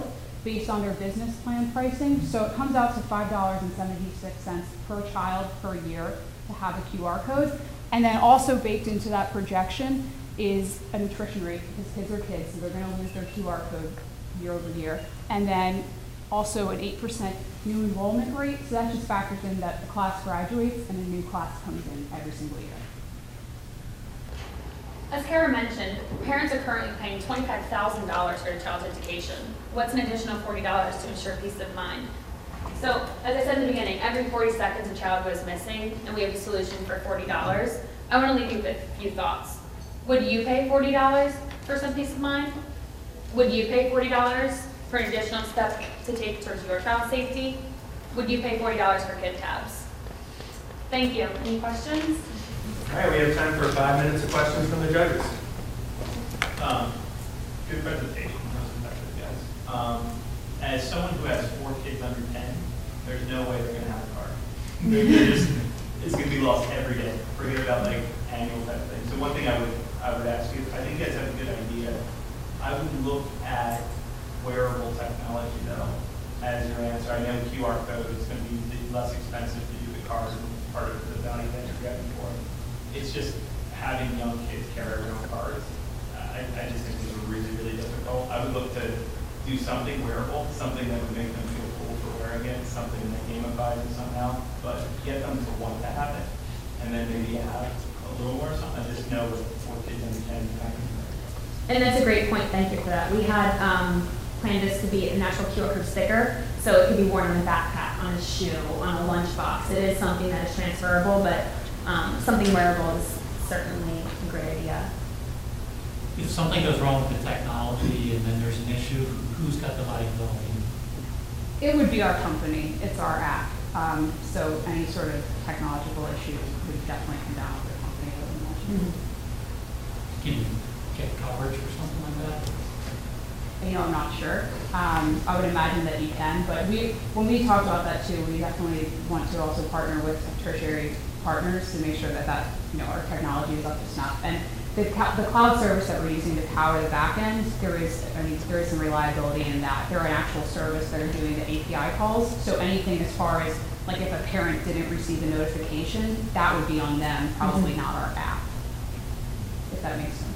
based on their business plan pricing. So it comes out to five dollars and seventy-six cents per child per year to have a Q R code. And then also baked into that projection is a nutrition rate, because kids are kids, so they're going to lose their Q R code year over year. And then also an eight percent new enrollment rate, so that just factors in that the class graduates and a new class comes in every single year. As Kara mentioned, parents are currently paying twenty-five thousand dollars for their child's education. What's an additional forty dollars to ensure peace of mind? So, as I said in the beginning, every forty seconds a child goes missing, and we have a solution for forty dollars. I want to leave you with a few thoughts. Would you pay forty dollars for some peace of mind? Would you pay forty dollars for an additional step to take towards your child's safety? Would you pay forty dollars for kid tabs? Thank you. Any questions? All right, we have time for five minutes of questions from the judges. Um, good presentation. That was effective, guys. Um, as someone who has four kids under ten, there's no way they're going to have a car. They're just, it's going to be lost every day. Forget about like annual type of thing. So one thing I would I would ask you, I think you guys have a good idea. I would look at wearable technology though as your answer. I know Q R code is going to be less expensive to do the cars and part of the value that you're getting for it. It's just having young kids carry around cars. I, I just think these are really, really difficult. I would look to do something wearable, something that would make them feel cool for wearing it, something that gamifies it somehow, but get them to want to have it, and then maybe have a little more something. I just know with four kids under ten, I can. And that's a great point. Thank you for that. We had um, planned this to be a natural Q R code sticker, so it could be worn on a backpack, on a shoe, on a lunchbox. It is something that is transferable, but um, something wearable is certainly a great idea. If something goes wrong with the technology and then there's an issue, who's got the liability? It would be our company. It's our app. Um, so any sort of technological issue would definitely come down with the company. I would imagine. Mm-hmm. Can you get coverage or something like that? You know, I'm not sure. Um, I would imagine that you can, but we, when we talk about that too, we definitely want to also partner with tertiary partners to make sure that that, you know, our technology is up to snuff. And the, the cloud service that we're using to power the back end, there is, I mean, there is some reliability in that. They're an actual service that are doing the A P I calls. So anything as far as, like if a parent didn't receive a notification, that would be on them, probably mm-hmm. not our app, if that makes sense.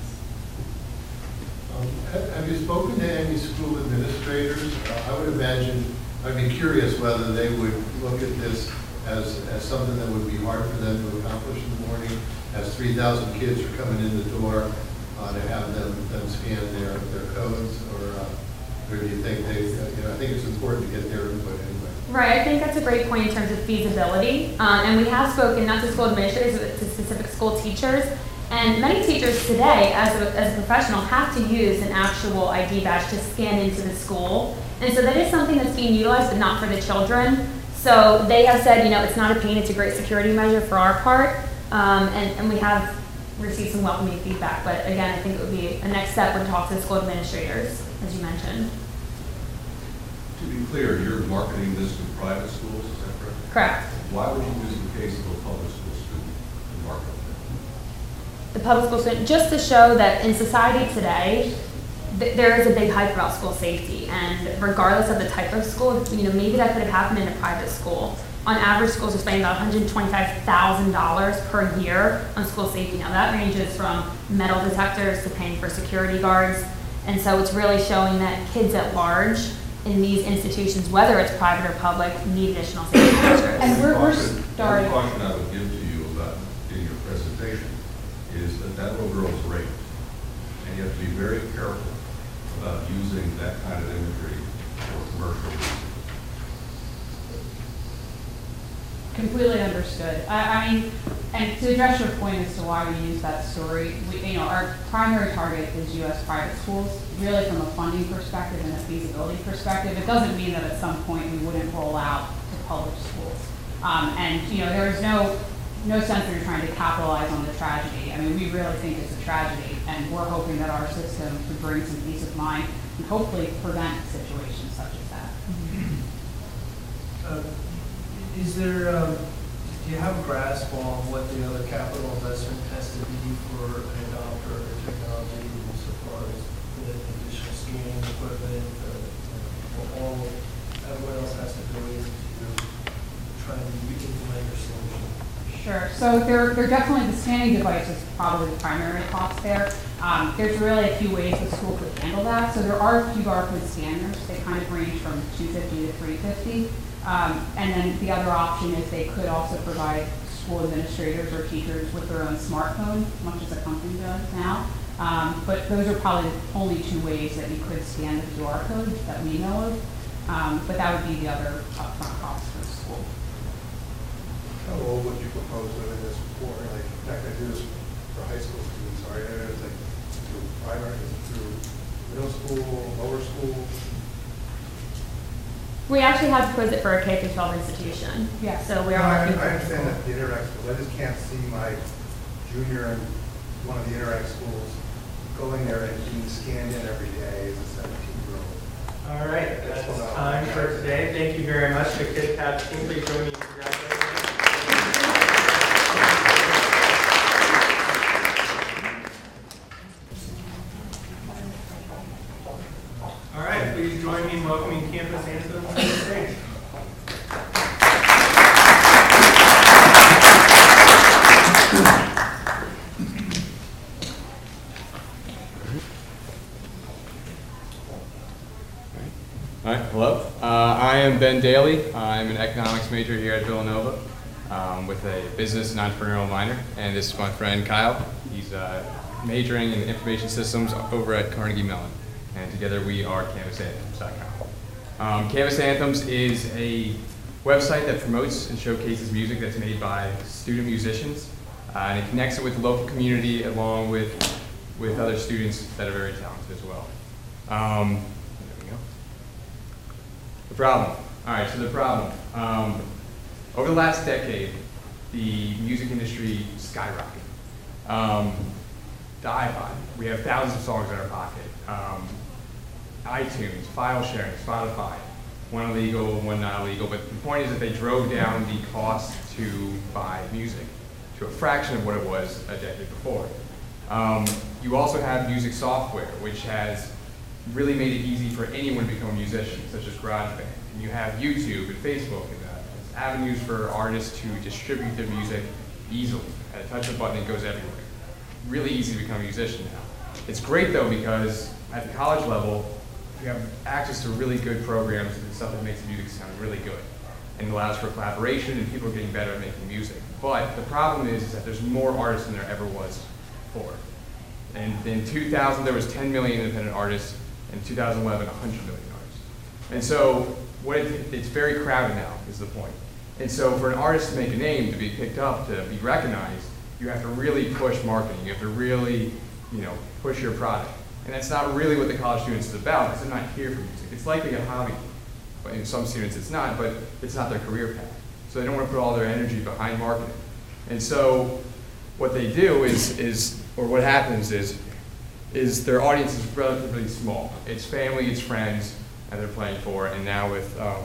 Um, have, have you spoken to any school administrators? Uh, I would imagine, I'd be curious whether they would look at this as, as something that would be hard for them to accomplish in the morning, as three thousand kids are coming in the door, uh, to have them, them scan their, their codes, or, uh, or do you think they, uh, you know, I think it's important to get their input anyway. Right, I think that's a great point in terms of feasibility. Um, and we have spoken not to school administrators, but to specific school teachers. And many teachers today, as a, as a professional, have to use an actual I D badge to scan into the school. And so that is something that's being utilized, but not for the children. So they have said, you know, it's not a pain, it's a great security measure for our part. Um, and, and we have received some welcoming feedback. But again, I think it would be a next step when talk to the school administrators, as you mentioned. To be clear, you're marketing this to private schools, is that correct? Correct. Why would you use the case of a public school student to market that? The public school student, just to show that in society today, th there is a big hype about school safety, and regardless of the type of school, you know, maybe that could have happened in a private school. On average, schools are spending about one hundred twenty-five thousand dollars per year on school safety. Now that ranges from metal detectors to paying for security guards, and so it's really showing that kids at large in these institutions, whether it's private or public, need additional safety measures. And we're, we're One starting. question I would give to you about in your presentation is that that little girl's raped, and you have to be very careful about using that kind of imagery for commercial reasons. Completely understood. I, I mean, and to address your point as to why we use that story, we, you know, our primary target is U S private schools, really from a funding perspective and a feasibility perspective. It doesn't mean that at some point we wouldn't roll out to public schools. Um, and, you know, there is no, no sense in trying to capitalize on the tragedy. I mean, we really think it's a tragedy, and we're hoping that our system could bring some peace of mind and hopefully prevent situations such as that. Uh, Is there, um, do you have a grasp on what the other capital investment has to be for an adopter of the technology, so far as the additional scanning equipment, uh, or all, everyone else has to go into trying to implement your solution? Sure. So they're, they're definitely, the scanning device is probably the primary cost there. Um, there's really a few ways the school could handle that. So there are Q R code scanners. They kind of range from two hundred fifty to three hundred fifty. Um, and then the other option is they could also provide school administrators or teachers with their own smartphone, much as the company does now. Um, but those are probably the only two ways that you could scan the Q R code that we know of. Um, but that would be the other upfront cost for the school. How old would you propose doing this for? Like, not going to do this for high school students, are you? Is it like through primary, is it through middle school, lower school? We actually have to quiz it for a K through twelve institution. Yeah. So we No, are I, working. I understand that the Interact schools, I just can't see my junior in one of the Interact schools going there and being scanned in every day as a seventeen-year-old. All right, that's time for today. Thank you very much. The KidCap team, please join me in congratulating. All right, please join me in welcoming campus anthems to the stage. All right, hello. Uh, I am Ben Daly. I'm an economics major here at Villanova um, with a business and entrepreneurial minor. And this is my friend Kyle. He's uh, majoring in information systems over at Carnegie Mellon. And together we are Canvas Anthems dot com. Um, Canvas Anthems is a website that promotes and showcases music that's made by student musicians. Uh, and it connects it with the local community along with, with other students that are very talented as well. Um, The problem. All right, so the problem. Um, over the last decade, the music industry skyrocketed. Um, the iPod, we have thousands of songs in our pocket. Um, iTunes, file sharing, Spotify, one illegal, one not illegal. But the point is that they drove down the cost to buy music to a fraction of what it was a decade before. Um, you also have music software, which has really made it easy for anyone to become a musician, such as GarageBand. And you have YouTube and Facebook and uh, avenues for artists to distribute their music easily. At a touch of a button, it goes everywhere. Really easy to become a musician now. It's great though because at the college level, you have access to really good programs and stuff that makes the music sound really good. And allows for collaboration and people are getting better at making music. But the problem is, is that there's more artists than there ever was before. And in two thousand, there was ten million independent artists. In two thousand eleven, one hundred million artists. And so what it, it's very crowded now, is the point. And so for an artist to make a name, to be picked up, to be recognized, you have to really push marketing. You have to really, you know, push your product. And that's not really what the college students is about, because they're not here for music. It's likely a hobby. But in some students it's not, but it's not their career path. So they don't want to put all their energy behind marketing. And so what they do is, is or what happens is, is their audience is relatively small. It's family, it's friends that they're playing for, and now with um,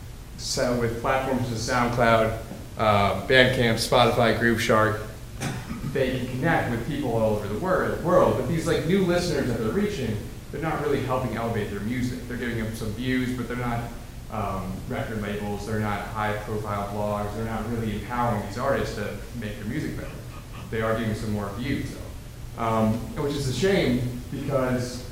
so with platforms such as SoundCloud, uh, Bandcamp, Spotify, Grooveshark, they can connect with people all over the wor world. But these like new listeners that they're reaching, they're not really helping elevate their music. They're giving them some views, but they're not um, record labels. They're not high-profile blogs. They're not really empowering these artists to make their music better. They are giving some more views, though. Um, which is a shame because,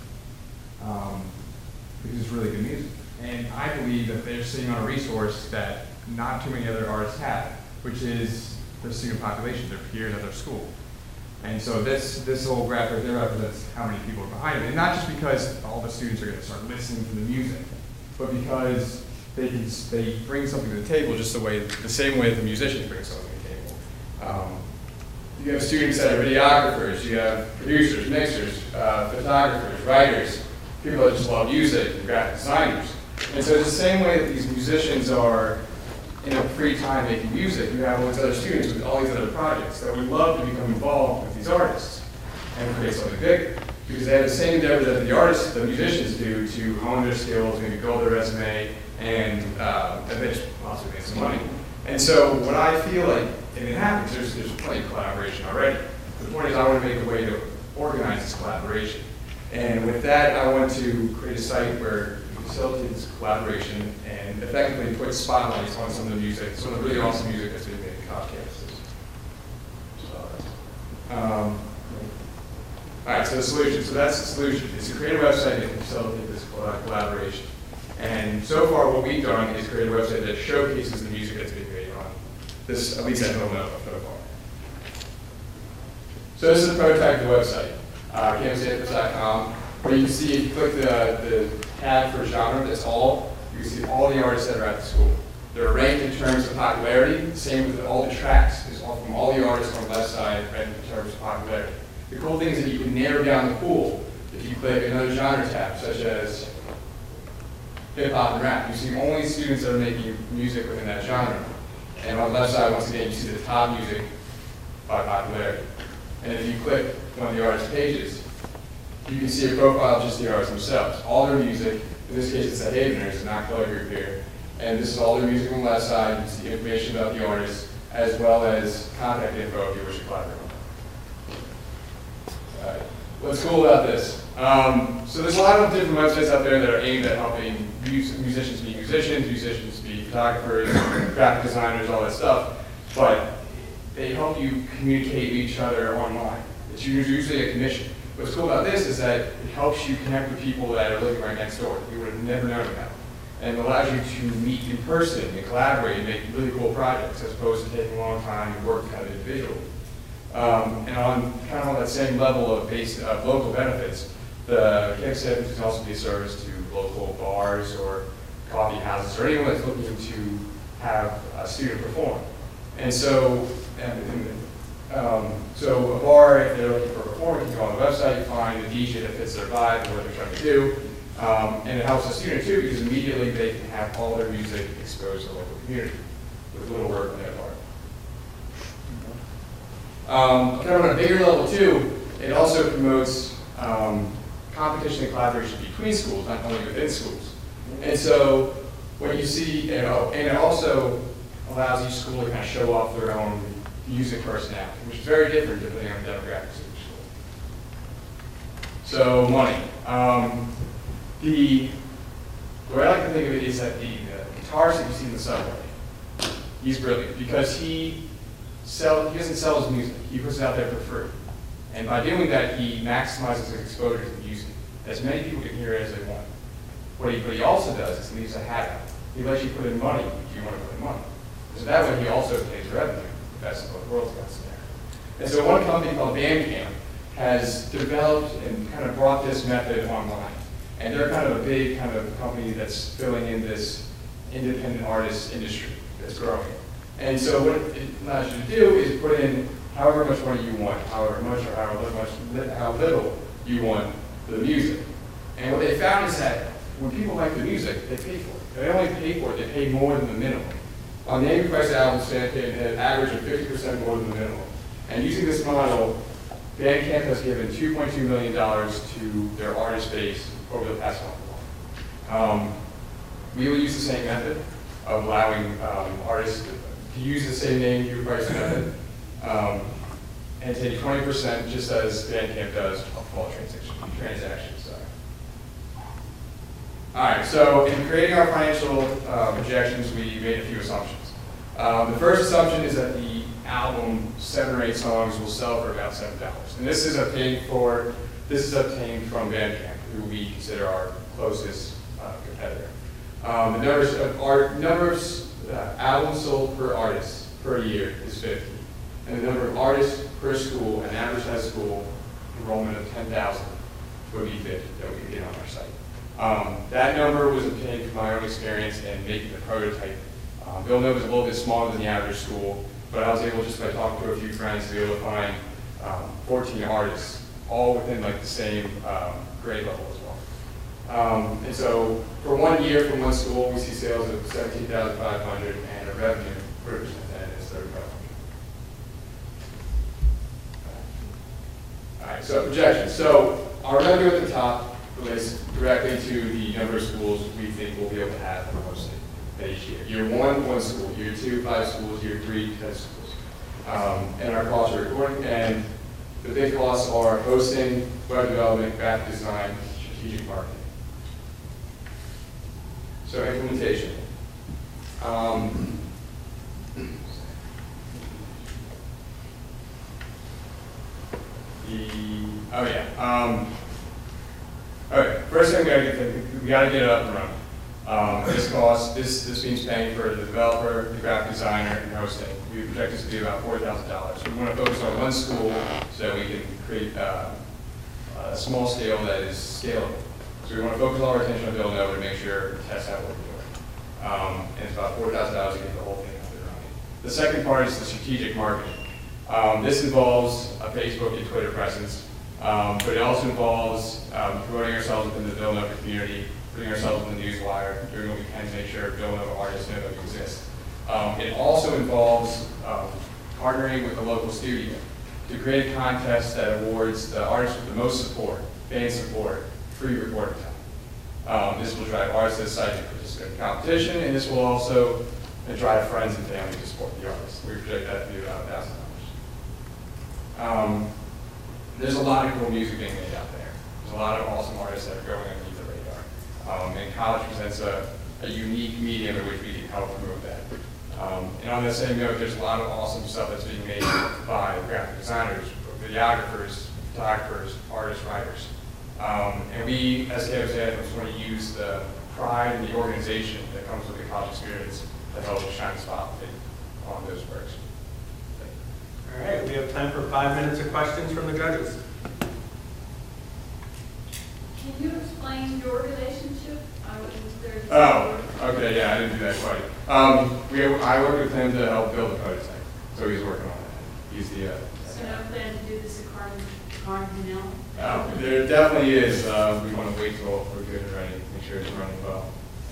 um, because it's really good music. And I believe that they're sitting on a resource that not too many other artists have, which is the student population, their peers at their school. And so this, this whole graph right there represents how many people are behind it. And not just because all the students are going to start listening to the music, but because they, can, they bring something to the table just the, way, the same way the musicians bring something to the table. Um, You have students that are videographers, you have producers, mixers, uh, photographers, writers, people that just love music, and graphic designers. And so it's the same way that these musicians are in a free time making music, you have all these other students with all these other projects that would love to become involved with these artists and create something bigger. Because they have the same endeavor that the artists, the musicians do to hone their skills, maybe build their resume, and uh, eventually possibly make some money. And so what I feel like, and it happens, there's, there's plenty of collaboration already. The point is I want to make a way to organize this collaboration. And with that, I want to create a site where you can facilitate this collaboration and effectively put spotlights on some of the music, some of the really awesome music that's being made at Cobb campuses. So, um, all right, so the solution. So that's the solution. Is to create a website that can facilitate this collaboration. And so far, what we've done is create a website that showcases the music that's being made on this, at least at Villanova so far. So this is a prototype of the website, uh, campus campus dot com, where you can see, if you click the, the tab for genre, that's all, you can see all the artists that are at the school. They're ranked in terms of popularity, same with all the tracks, is all from all the artists on the left side ranked in terms of popularity. The cool thing is that you can narrow down the pool if you click another genre tab, such as hip hop and rap. You see only students that are making music within that genre. And on the left side, once again, you see the top music by popularity. And if you click one of the artist's pages, you can see a profile of just the artists themselves. All their music, in this case it's the Haveners, not color group here. And this is all their music on the left side. You can see information about the artist, as well as contact info if you wish to collaborate. All right. What's cool about this? Um, so there's a lot of different websites out there that are aimed at helping mus musicians be musicians, musicians be photographers, graphic designers, all that stuff. But they help you communicate with each other online. It's usually a commission. What's cool about this is that it helps you connect with people that are living right next door that you would have never known about. And it allows you to meet in person and collaborate and make really cool projects as opposed to taking a long time and work kind of individually. Um, and on kind of on that same level of base of local benefits, the campus campus can also be a service to local bars or coffee houses or anyone that's looking to have a student perform. And so, and, um, so a bar, if they're looking for a performer, can go on the website, find a D J that fits their vibe and what they're trying to do. Um, and it helps the student too, because immediately they can have all their music exposed to the local community with little work on their part. Um, kind of on a bigger level too, it also promotes um, competition and collaboration between schools, not only within schools. And so what you see, you know, and it also allows each school to kind of show off their own music personality, which is very different depending on the demographics of each school. So money. Um, the, the way I like to think of it is that the, the guitarist that you see in the subway, he's brilliant because he sell, he doesn't sell his music, he puts it out there for free. And by doing that, he maximizes his exposure to music. As many people can hear it as they want. What he, what he also does is he leaves a hat out. He lets you put in money if you want to put in money. So that way he also obtains revenue. The best of both worlds got there. And so one company called Bandcamp has developed and kind of brought this method online. And they're kind of a big kind of company that's filling in this independent artist industry that's growing. And so what it allows you to do is put in however much money you want, however much or however much, how little you want for the music. And what they found is that when people like the music, they pay for it. They only pay for it, they pay more than the minimum. On the Angry Price album, they paid an average of fifty percent more than the minimum. And using this model, Bandcamp has given two point two million dollars to their artist base over the past month. Um, we will use the same method of allowing um, artists to, to use the same name, Angry Price method, um, and take twenty percent just as Bandcamp does of all transactions. transactions sorry. All right, so in creating our financial uh, projections, we made a few assumptions. Um, the first assumption is that the album, seven or eight songs, will sell for about seven dollars. And this is obtained for this is obtained from Bandcamp, who we consider our closest uh, competitor. Um, the numbers of art numbers uh, albums sold per artist per year is fifty, and the number of artists per school, an average high school enrollment of ten thousand would be fifty that we could get on our site. Um, that number was obtained from my own experience in making the prototype. Um, Villanova is a little bit smaller than the average school, but I was able, just by talking to a few friends, to be able to find um, fourteen artists, all within like the same um, grade level as well. Um, and so for one year from one school, we see sales of seventeen thousand five hundred dollars and a revenue per percent is thirty-five hundred dollars. All right, so projections. So our revenue at the top relates directly to the number of schools we think we'll be able to have in the hosting each year. Year one, one school. Year two, five schools. Year three, ten schools. Um, and our costs are recording. And the big costs are hosting, web development, graphic design, strategic marketing. So implementation. Um, the, oh yeah. Um, okay, first thing we gotta get, we gotta get it up and running. Um, this cost, this, this means paying for the developer, the graphic designer, and hosting. We project this to be about four thousand dollars. We want to focus on one school so that we can create uh, a small scale that is scalable. So we want to focus all our attention on Villanova to make sure we test out what we're doing. Um, and it's about four thousand dollars to get the whole thing up and running. The second part is the strategic marketing. Um, this involves a Facebook and Twitter presence, um, but it also involves um, promoting ourselves within the Villanova community, putting ourselves in the newswire, doing what we can to make sure Villanova artists know that we exist. Um, it also involves um, partnering with the local studio to create a contest that awards the artist with the most support, fan support, free recording time. Um, this will drive artists to the site to participate in competition, and this will also uh, drive friends and family to support the artist. We project that to be about one thousand dollars. Um, there's a lot of cool music being made out there. There's a lot of awesome artists that are going underneath the radar. Um, and college presents a, a unique medium in which we can help promote that. Um, and on that same note, there's a lot of awesome stuff that's being made by graphic designers, videographers, photographers, artists, writers. Um, and we, as K O C Anthems, want to use the pride and the organization that comes with the college experience to help shine a spotlight on those works. All right, we have time for five minutes of questions from the judges. Can you explain your relationship? I was there. Oh, okay, yeah, I didn't do that quite. Um, we, I worked with him to help build the prototype, so he's working on that. He's the. Uh, So no plan to do this at Carnegie, Carnegie Mellon? uh, there definitely is. Uh, we want to wait till we're good and ready, make sure it's running well.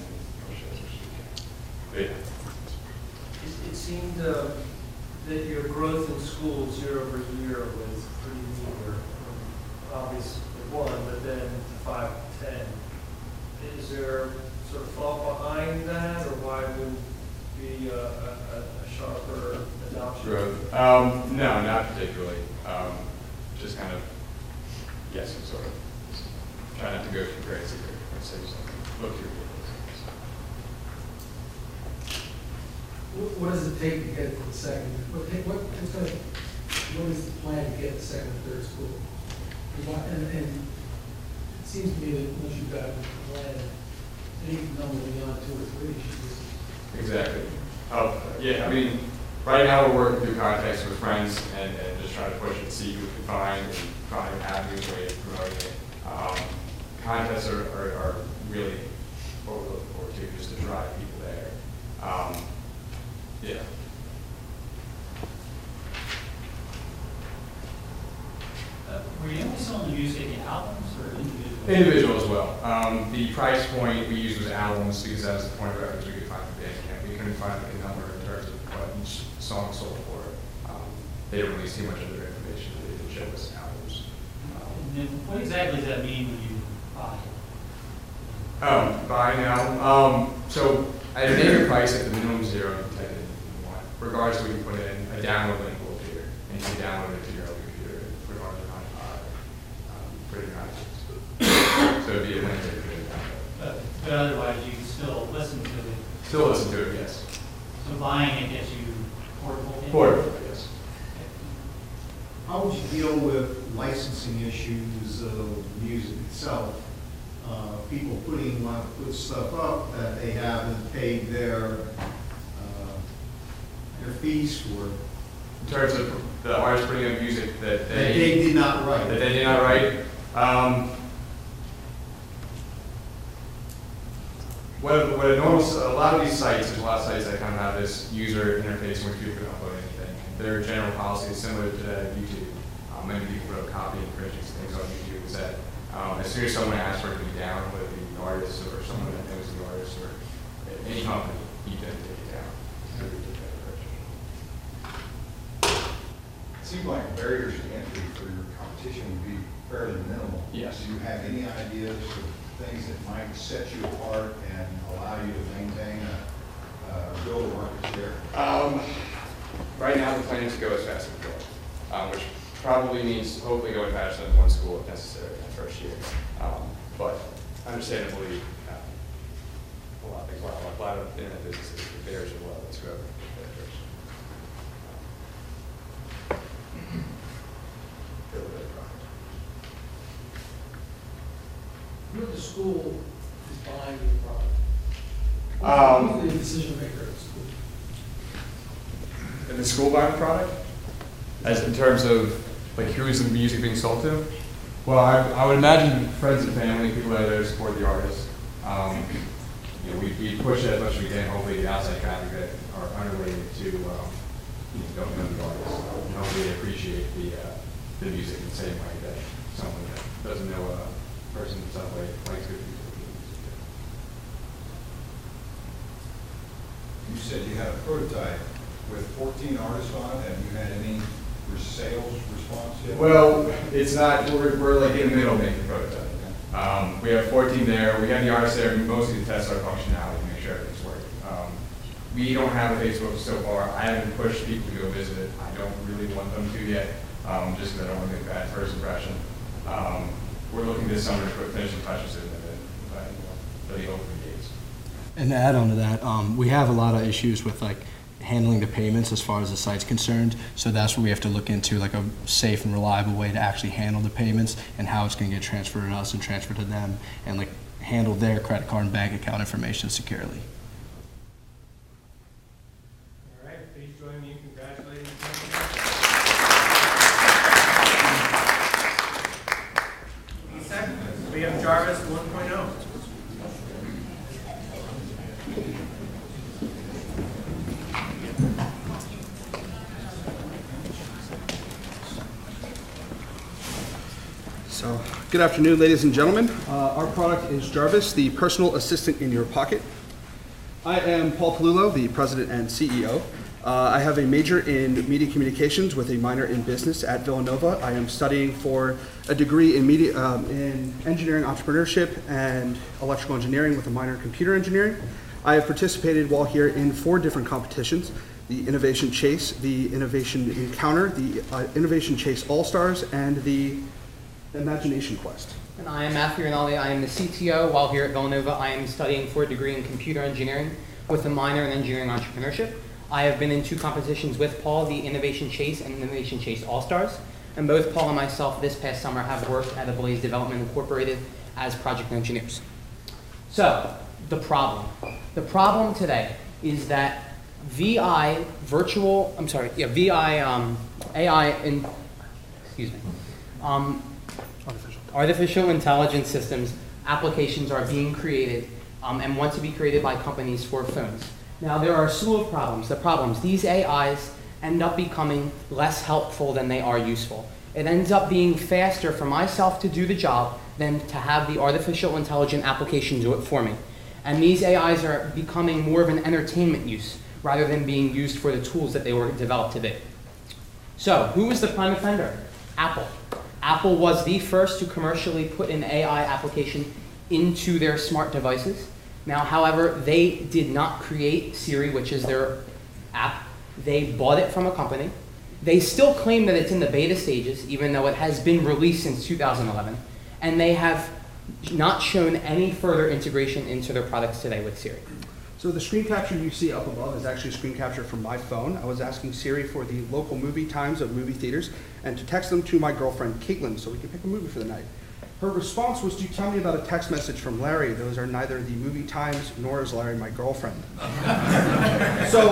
But yeah. It, it seemed uh, that your growth in schools year over year was pretty meager. Um, obviously one, but then five to ten. Is there sort of thought behind that, or why wouldn't be a, a, a sharper adoption? Growth? Um, no, not particularly. Um, just kind of, yes, sort of. Try not to go too crazy or say something. Look through What, what does it take to get to the second? What, what, what's gonna, what is the plan to get the second and third school? And, and it seems to me that once you've got a plan, any number beyond two or three should just. Exactly. Oh, yeah, I mean, right now we're working through contacts with friends and, and just trying to push it, see who we can find, and find avenues way of promoting it. Um, contests are, are, are really what we're looking forward to, just to drive people there. Um, yeah. Uh, were you only selling music in albums or individual? Individual as well. Um, the price point we used was albums because that was the point of reference we could find for Bandcamp. We couldn't find like a number in terms of what each song sold for. Um, they didn't release too much of their information. They didn't show us albums. Um, And then what exactly does that mean when you buy it? Oh, buy now. Um, so at a native price, at the minimum zero, you type in anything you want. Regardless of what you put in, a download link will appear, and you can download it to your own computer and put it on your iPod, um, put it in iTunes. So it'd be a link that you could download. But, but otherwise, you can still listen to it. Still listen to it, yes. So buying it gets you portable? Portable, yes. How would you deal with licensing issues of music itself? Uh, people putting, want to put stuff up that they haven't paid their, uh, their fees for. In terms of the artists putting up music that they, That they did not write. That they did not write. Um, what, what a normal, a lot of these sites, there's a lot of sites that kind of have this user interface in which people can upload anything. Their general policy is similar to that of YouTube. Um, many people put up copy infringing things on YouTube is that um, as soon as someone asks for it to be down, whether it be the artist or someone that knows the artist or any company, you can take it down. So we take that approach. It seems like barriers to entry for your competition would be fairly minimal. Yes. Do you have any ideas of things that might set you apart and allow you to maintain a, uh, build a market share? Um, right now, the plan is to go as fast as we can, um, which probably means hopefully going faster than one school if necessary in that first year. Um, but understandably, uh, a lot of things, a lot, a lot of internet businesses, the bears are well, let's go in that direction. Build a better product. Who at the school is buying the product? Um, Who's the decision maker at the school? In the school buying the product? As in terms of like who's the music being sold to? Well, I, I would imagine friends and family, people that are there to support the artist. Um, you know, we, we push it as much as we can. Hopefully, the outside traffic that are unrelated to um, you know, don't know the artist. And hopefully, they appreciate the uh, the music in the same way that someone that doesn't know a person in some way likes good music. You said you had a prototype with fourteen artists on it. Have you had any sales response yet? Well, it's not, we're, we're like in the middle making the prototype. Um, we have fourteen there. We have the artists there mostly to test our functionality, make sure everything's working. Um, we don't have a Facebook so far. I haven't pushed people to go visit it. I don't really want them to yet, um, just because I don't want to make a bad first impression. Um, we're looking this summer to put finishing touches in and then uh, really open the gates. And to add on to that, um, we have a lot of issues with like handling the payments as far as the site's concerned. So that's where we have to look into like a safe and reliable way to actually handle the payments and how it's going to get transferred to us and transferred to them and like handle their credit card and bank account information securely. All right, please join me in congratulating Second, we have Jarvis one point oh. So, good afternoon, ladies and gentlemen. Uh, our product is Jarvis, the personal assistant in your pocket. I am Paul Palullo, the president and C E O. Uh, I have a major in media communications with a minor in business at Villanova. I am studying for a degree in media, um, in engineering entrepreneurship and electrical engineering with a minor in computer engineering. I have participated while here in four different competitions: the Innovation Chase, the Innovation Encounter, the uh, Innovation Chase All-Stars, and the Imagination Quest. And I am Matthew Rinaldi. I am the C T O. While here at Villanova, I am studying for a degree in computer engineering with a minor in engineering entrepreneurship. I have been in two competitions with Paul, the Innovation Chase and Innovation Chase All-Stars. And both Paul and myself this past summer have worked at Ablaze Development Incorporated as project engineers. So, the problem. The problem today is that V I, virtual, I'm sorry, yeah, V I, um, A I, in, excuse me, um, Artificial. Artificial intelligence systems applications are being created um, and want to be created by companies for phones. Now, there are a slew of problems. The problems, these A Is end up becoming less helpful than they are useful. It ends up being faster for myself to do the job than to have the artificial intelligent application do it for me. And these A Is are becoming more of an entertainment use rather than being used for the tools that they were developed to be. So, who was the prime offender? Apple. Apple was the first to commercially put an A I application into their smart devices. Now, however, they did not create Siri, which is their app. They bought it from a company. They still claim that it's in the beta stages, even though it has been released since two thousand eleven. And they have not shown any further integration into their products today with Siri. So the screen capture you see up above is actually a screen capture from my phone. I was asking Siri for the local movie times of movie theaters and to text them to my girlfriend, Caitlin, so we could pick a movie for the night. Her response was to tell me about a text message from Larry. Those are neither the movie times nor is Larry my girlfriend. So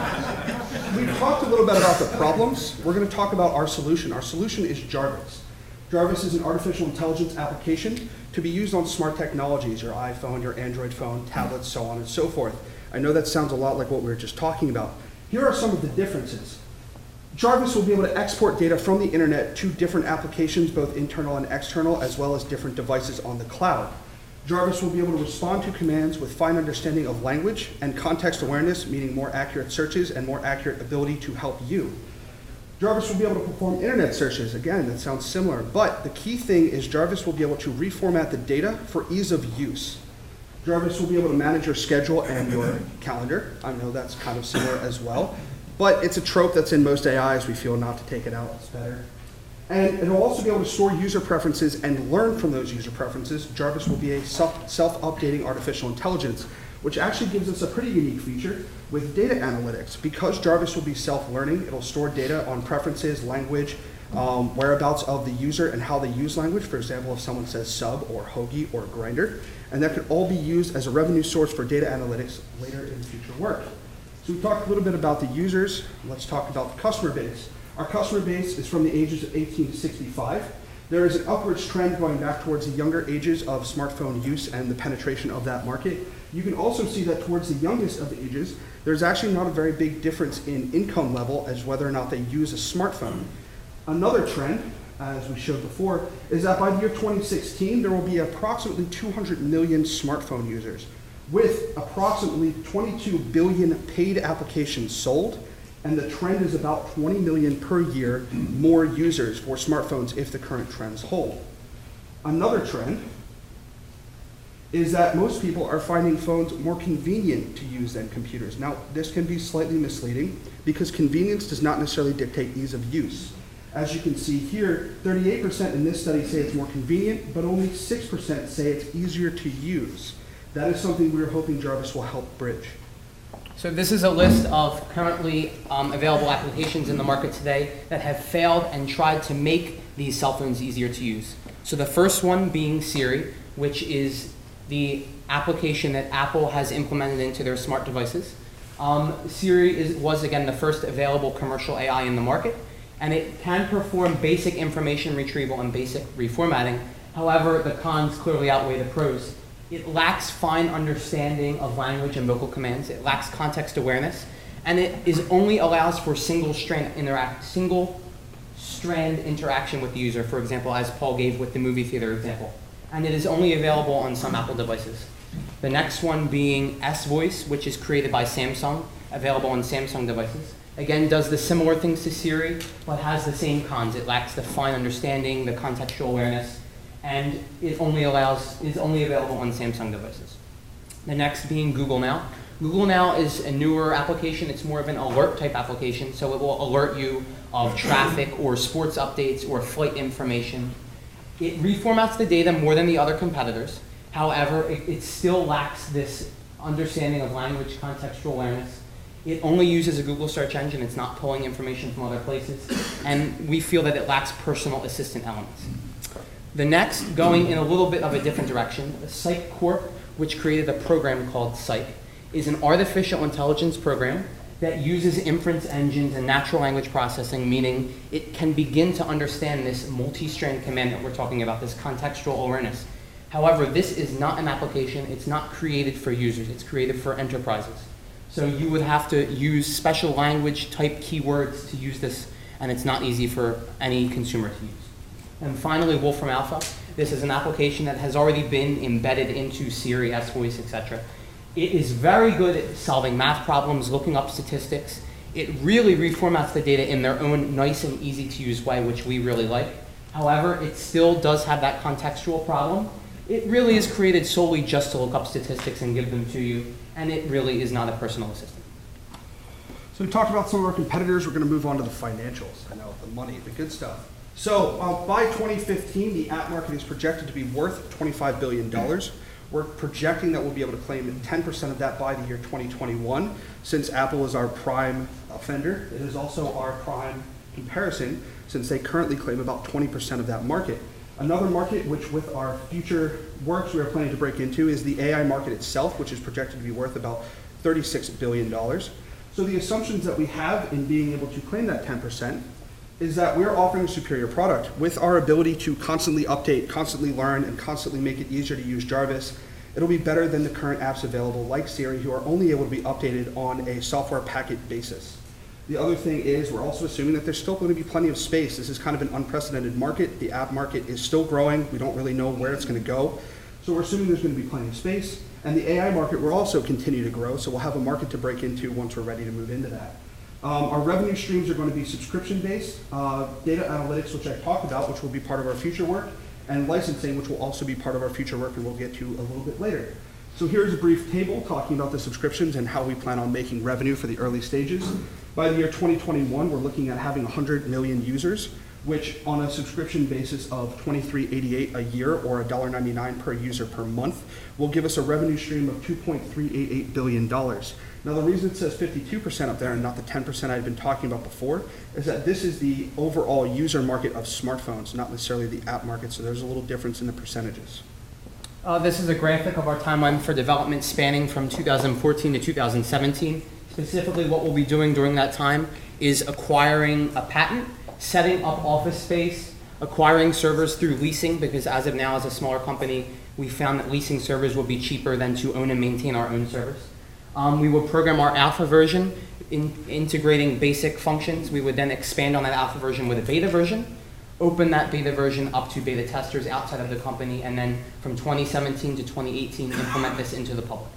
we talked a little bit about the problems. We're going to talk about our solution. Our solution is Jarvis. Jarvis is an artificial intelligence application to be used on smart technologies, your iPhone, your Android phone, tablets, so on and so forth. I know that sounds a lot like what we were just talking about. Here are some of the differences. Jarvis will be able to export data from the internet to different applications, both internal and external, as well as different devices on the cloud. Jarvis will be able to respond to commands with fine understanding of language and context awareness, meaning more accurate searches and more accurate ability to help you. Jarvis will be able to perform internet searches. Again, that sounds similar, but the key thing is Jarvis will be able to reformat the data for ease of use. Jarvis will be able to manage your schedule and your calendar. I know that's kind of similar as well, but it's a trope that's in most A Is. We feel not to take it out, it's better. And it will also be able to store user preferences and learn from those user preferences. Jarvis will be a self, self-updating artificial intelligence, which actually gives us a pretty unique feature with data analytics. Because Jarvis will be self-learning, it'll store data on preferences, language, um, whereabouts of the user and how they use language. For example, if someone says sub or hoagie or grinder, and that could all be used as a revenue source for data analytics later in future work. So we talked a little bit about the users. Let's talk about the customer base. Our customer base is from the ages of eighteen to sixty-five. There is an upwards trend going back towards the younger ages of smartphone use and the penetration of that market. You can also see that towards the youngest of the ages, there's actually not a very big difference in income level as whether or not they use a smartphone. Another trend, as we showed before, is that by the year twenty sixteen, there will be approximately two hundred million smartphone users, with approximately twenty-two billion paid applications sold, and the trend is about twenty million per year more users for smartphones if the current trends hold. Another trend is that most people are finding phones more convenient to use than computers. Now, this can be slightly misleading because convenience does not necessarily dictate ease of use. As you can see here, thirty-eight percent in this study say it's more convenient, but only six percent say it's easier to use. That is something we're hoping Jarvis will help bridge. So this is a list of currently um, available applications in the market today that have failed and tried to make these cell phones easier to use. So the first one being Siri, which is the application that Apple has implemented into their smart devices. Um, Siri is, was, again, the first available commercial A I in the market, and it can perform basic information retrieval and basic reformatting. However, the cons clearly outweigh the pros. It lacks fine understanding of language and vocal commands. It lacks context awareness, and it is only allows for single strand interact, single strand interaction with the user. For example, as Paul gave with the movie theater example, and it is only available on some Apple devices. The next one being S-Voice, which is created by Samsung, available on Samsung devices. Again, does the similar things to Siri, but has the same cons. It lacks the fine understanding, the contextual awareness, and it only allows, is only available on Samsung devices. The next being Google Now. Google Now is a newer application. It's more of an alert type application, so it will alert you of traffic or sports updates or flight information. It reformats the data more than the other competitors. However, it, it still lacks this understanding of language, contextual awareness. It only uses a Google search engine. It's not pulling information from other places. And we feel that it lacks personal assistant elements. The next, going in a little bit of a different direction, Psych Corp, which created a program called Psych, is an artificial intelligence program that uses inference engines and natural language processing, meaning it can begin to understand this multi-strand command that we're talking about, this contextual awareness. However, this is not an application. It's not created for users. It's created for enterprises. So you would have to use special language type keywords to use this, and it's not easy for any consumer to use. And finally, Wolfram Alpha. This is an application that has already been embedded into Siri, S-Voice, et cetera. It is very good at solving math problems, looking up statistics. It really reformats the data in their own nice and easy to use way, which we really like. However, it still does have that contextual problem. It really is created solely just to look up statistics and give them to you, and it really is not a personal assistant. So we talked about some of our competitors. We're going to move on to the financials. I know, the money, the good stuff. So uh, by twenty fifteen, the app market is projected to be worth twenty-five billion dollars. We're projecting that we'll be able to claim ten percent of that by the year twenty twenty-one. Since Apple is our prime offender, it is also our prime comparison, since they currently claim about twenty percent of that market. Another market which with our future works we are planning to break into is the A I market itself, which is projected to be worth about thirty-six billion dollars. So the assumptions that we have in being able to claim that ten percent is that we're offering a superior product. With our ability to constantly update, constantly learn, and constantly make it easier to use Jarvis, it'll be better than the current apps available like Siri, who are only able to be updated on a software packet basis. The other thing is we're also assuming that there's still going to be plenty of space. This is kind of an unprecedented market. The app market is still growing. We don't really know where it's going to go. So we're assuming there's going to be plenty of space. And the A I market will also continue to grow, so we'll have a market to break into once we're ready to move into that. Um, our revenue streams are going to be subscription-based, uh, data analytics, which I talked about, which will be part of our future work, and licensing, which will also be part of our future work and we'll get to a little bit later. So here's a brief table talking about the subscriptions and how we plan on making revenue for the early stages. By the year twenty twenty-one, we're looking at having one hundred million users. which on a subscription basis of twenty-three eighty-eight a year or one dollar ninety-nine per user per month will give us a revenue stream of two point three eight eight billion dollars. Now the reason it says fifty-two percent up there and not the ten percent I've been talking about before is that this is the overall user market of smartphones, not necessarily the app market, so there's a little difference in the percentages. Uh, this is a graphic of our timeline for development spanning from two thousand fourteen to two thousand seventeen. Specifically, what we'll be doing during that time is acquiring a patent, setting up office space, acquiring servers through leasing, because as of now, as a smaller company, we found that leasing servers will be cheaper than to own and maintain our own servers. Um, we will program our alpha version, in integrating basic functions. We would then expand on that alpha version with a beta version, open that beta version up to beta testers outside of the company, and then from twenty seventeen to twenty eighteen, implement this into the public.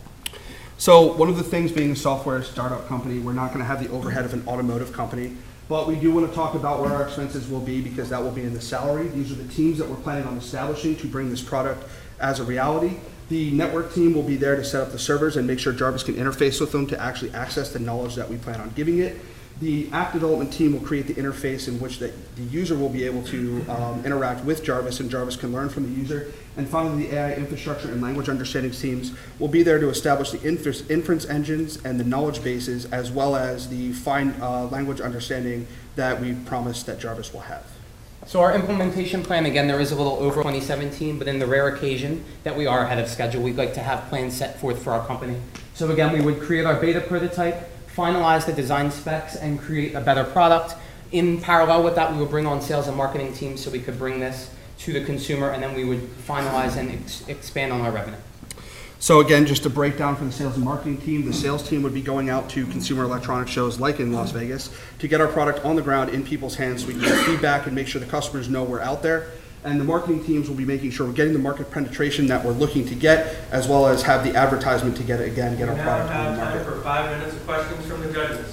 So one of the things being a software startup company, we're not going to have the overhead of an automotive company, but we do want to talk about where our expenses will be because that will be in the salary. These are the teams that we're planning on establishing to bring this product as a reality. The network team will be there to set up the servers and make sure Jarvis can interface with them to actually access the knowledge that we plan on giving it. The app development team will create the interface in which the, the user will be able to um, interact with Jarvis and Jarvis can learn from the user. And finally, the A I infrastructure and language understanding teams will be there to establish the infer inference engines and the knowledge bases, as well as the fine uh, language understanding that we promised that Jarvis will have. So our implementation plan, again, there is a little over twenty seventeen, but in the rare occasion that we are ahead of schedule, we'd like to have plans set forth for our company. So again, we would create our beta prototype, finalize the design specs, and create a better product. In parallel with that, we would bring on sales and marketing teams so we could bring this to the consumer, and then we would finalize and ex expand on our revenue. So again, just to break down for the sales and marketing team, the sales team would be going out to consumer electronics shows like in Las Vegas to get our product on the ground in people's hands so we can get feedback and make sure the customers know we're out there. And the marketing teams will be making sure we're getting the market penetration that we're looking to get, as well as have the advertisement to get, again, get our We now product on have the time market. for five minutes of questions from the judges.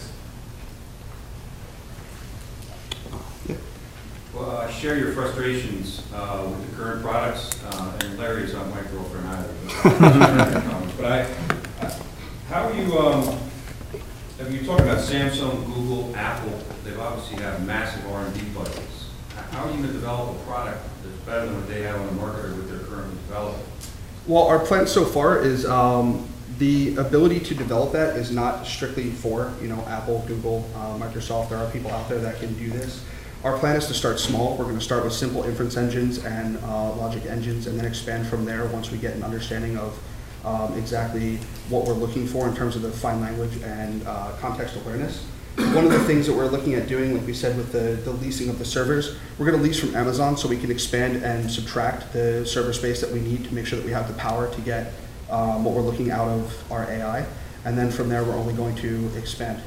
Well, uh, share your frustrations uh, with the current products, uh, and Larry is not my girlfriend either. But I, I, how are you, um, if you're talking about Samsung, Google, Apple, they've obviously have massive R and D budgets. How are you going to develop a product that's better than what they have on the market or what they're currently developing? Well, our plan so far is um, the ability to develop that is not strictly for, you know, Apple, Google, uh, Microsoft. There are people out there that can do this. Our plan is to start small. We're going to start with simple inference engines and uh, logic engines and then expand from there once we get an understanding of um, exactly what we're looking for in terms of the fine language and uh, context awareness. One of the things that we're looking at doing, like we said with the, the leasing of the servers, we're going to lease from Amazon so we can expand and subtract the server space that we need to make sure that we have the power to get um, what we're looking out of our A I. And then from there, we're only going to expand.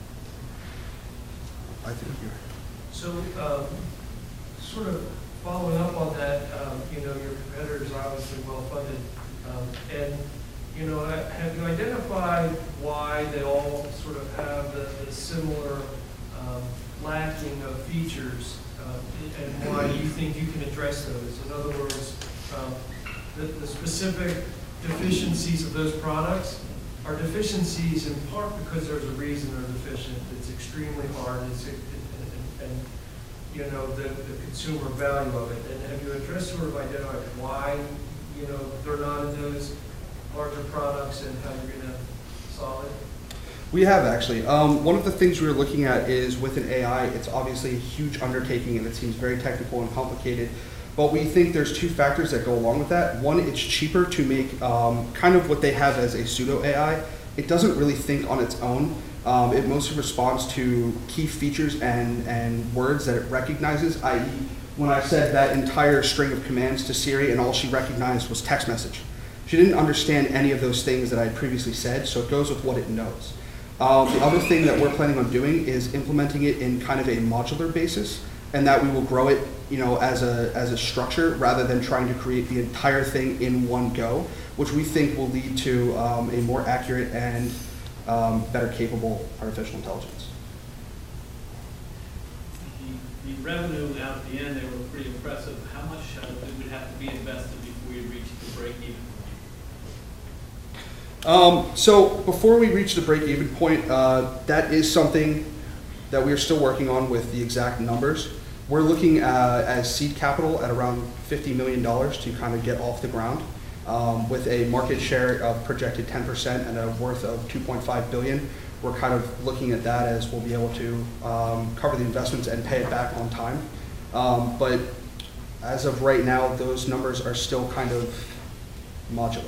I think you're So, um, sort of following up on that, um, you know, your competitors are obviously well-funded, um, and, you know, have you identified why they all sort of have the, the similar um, lacking of features, um, and why you think you can address those? In other words, um, the, the specific deficiencies of those products are deficiencies in part because there's a reason they're deficient. It's extremely hard. It's, it, and, you know, the, the consumer value of it. And have you addressed sort of identified why, you know, they're not in those larger products and how you're going to solve it? We have actually. Um, one of the things we were looking at is with an A I, it's obviously a huge undertaking and it seems very technical and complicated. But we think there's two factors that go along with that. One, it's cheaper to make um, kind of what they have as a pseudo A I. It doesn't really think on its own. Um, it mostly responds to key features and, and words that it recognizes, that is when I said that entire string of commands to Siri and all she recognized was text message. She didn't understand any of those things that I had previously said, so it goes with what it knows. Um, the other thing that we're planning on doing is implementing it in kind of a modular basis, and that we will grow it, you know, as a, as a structure rather than trying to create the entire thing in one go, which we think will lead to um, a more accurate and um, better capable artificial intelligence. The, the revenue out at the end, they were pretty impressive. How much uh, would have to be invested before you reach the break-even point? Um, so before we reach the break-even point, uh, that is something that we are still working on with the exact numbers. we're looking uh, as seed capital at around fifty million dollars to kind of get off the ground, um, with a market share of projected ten percent and a worth of two point five billion dollars. We're kind of looking at that as we'll be able to um, cover the investments and pay it back on time. Um, but as of right now, those numbers are still kind of modular.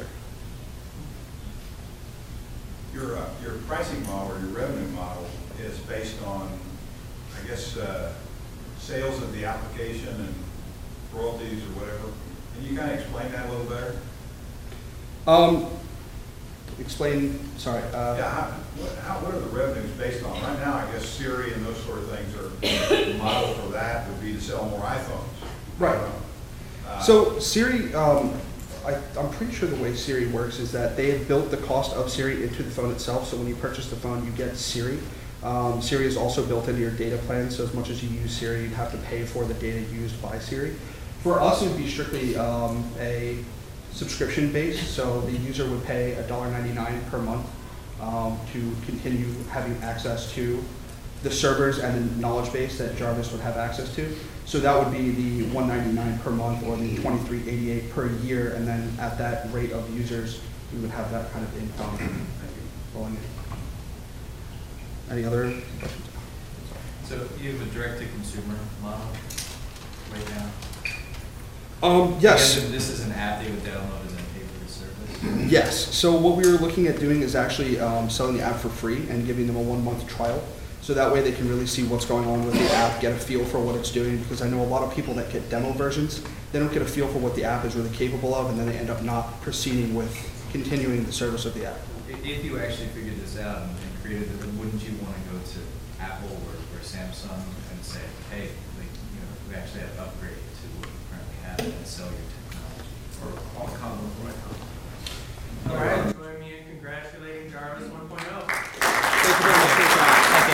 Your, uh, your pricing model or your revenue model is based on, I guess, uh, sales of the application and royalties or whatever. Can you kind of explain that a little better? Um, explain, sorry. Uh, yeah, how, what, how, what are the revenues based on? Right now, I guess Siri and those sort of things are, the model for that would be to sell more iPhones. Right. Uh, So Siri, um, I, I'm pretty sure the way Siri works is that they have built the cost of Siri into the phone itself. So when you purchase the phone, you get Siri. Um, Siri is also built into your data plan. So as much as you use Siri, you'd have to pay for the data used by Siri. For us, it would be strictly um, a subscription base. So the user would pay one dollar ninety-nine per month um, to continue having access to the servers and the knowledge base that Jarvis would have access to. So that would be the one ninety-nine per month or the twenty-three eighty-eight per year, and then at that rate of users, we would have that kind of income flowing in. Any other questions? So you have a direct-to-consumer model right now? Um, yes. And this is an app they would download and then pay for the service? Yes. So what we were looking at doing is actually um, selling the app for free and giving them a one-month trial. So that way they can really see what's going on with the app, get a feel for what it's doing, because I know a lot of people that get demo versions, they don't get a feel for what the app is really capable of, and then they end up not proceeding with continuing the service of the app. If you actually figured this out and created it, wouldn't you want to go to Apple or, or Samsung and say, hey, like, you know, we actually have to upgrade to what you currently have and sell your technology? Or Qualcomm or Broadcom? All right, join me in congratulating Jarvis one point oh. Thank you very much for your time.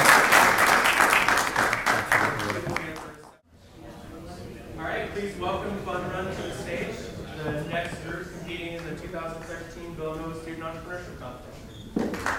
All right, please welcome Fun Run to the stage. The next group competing in the two thousand thirteen Villanova Student Entrepreneurship Competition.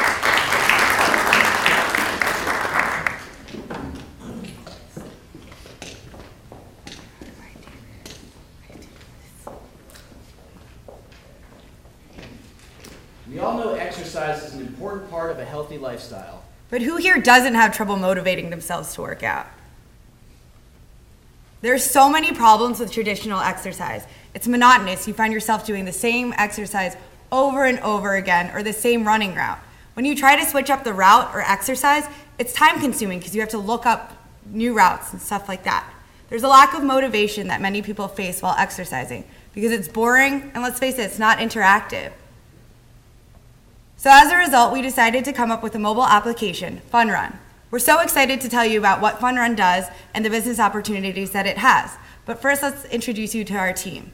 We all know exercise is an important part of a healthy lifestyle. But who here doesn't have trouble motivating themselves to work out? There's so many problems with traditional exercise. It's monotonous. You find yourself doing the same exercise over and over again, or the same running route. When you try to switch up the route or exercise, it's time consuming because you have to look up new routes and stuff like that. There's a lack of motivation that many people face while exercising because it's boring, and let's face it, it's not interactive. So as a result, we decided to come up with a mobile application, Fun Run. We're so excited to tell you about what Fun Run does and the business opportunities that it has. But first, let's introduce you to our team.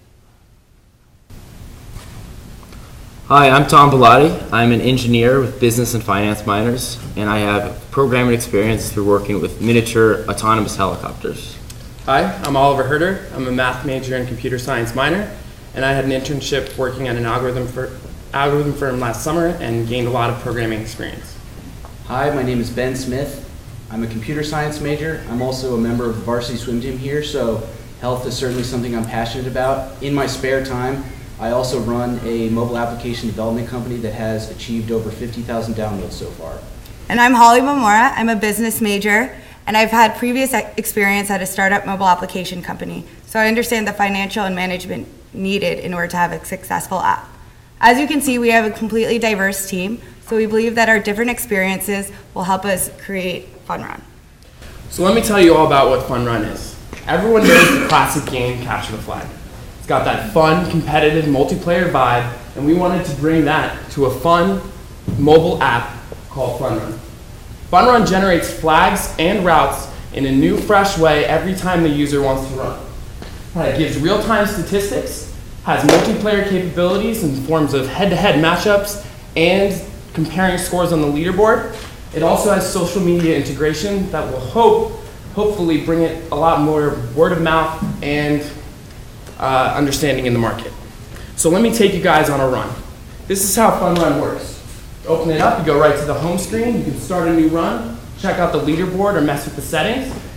Hi, I'm Tom Bellotti. I'm an engineer with business and finance minors, and I have programming experience through working with miniature autonomous helicopters. Hi, I'm Oliver Herder. I'm a math major and computer science minor, and I had an internship working at an algorithm, for, algorithm firm last summer and gained a lot of programming experience. Hi, my name is Ben Smith. I'm a computer science major. I'm also a member of the varsity swim team here, so health is certainly something I'm passionate about. In my spare time, I also run a mobile application development company that has achieved over fifty thousand downloads so far. And I'm Holly Mamora. I'm a business major, and I've had previous experience at a startup mobile application company, so I understand the financial and management needed in order to have a successful app. As you can see, we have a completely diverse team, so we believe that our different experiences will help us create Fun Run. So let me tell you all about what Fun Run is. Everyone knows the classic game, Capture the Flag. It's got that fun, competitive, multiplayer vibe, and we wanted to bring that to a fun, mobile app called Fun Run. Fun Run generates flags and routes in a new, fresh way every time the user wants to run. It gives real-time statistics, has multiplayer capabilities in forms of head-to-head matchups and comparing scores on the leaderboard. It also has social media integration that will hope, hopefully bring it a lot more word of mouth and uh, understanding in the market. So let me take you guys on a run. This is how Fun Run works. Open it up, you go right to the home screen, you can start a new run, check out the leaderboard or mess with the settings.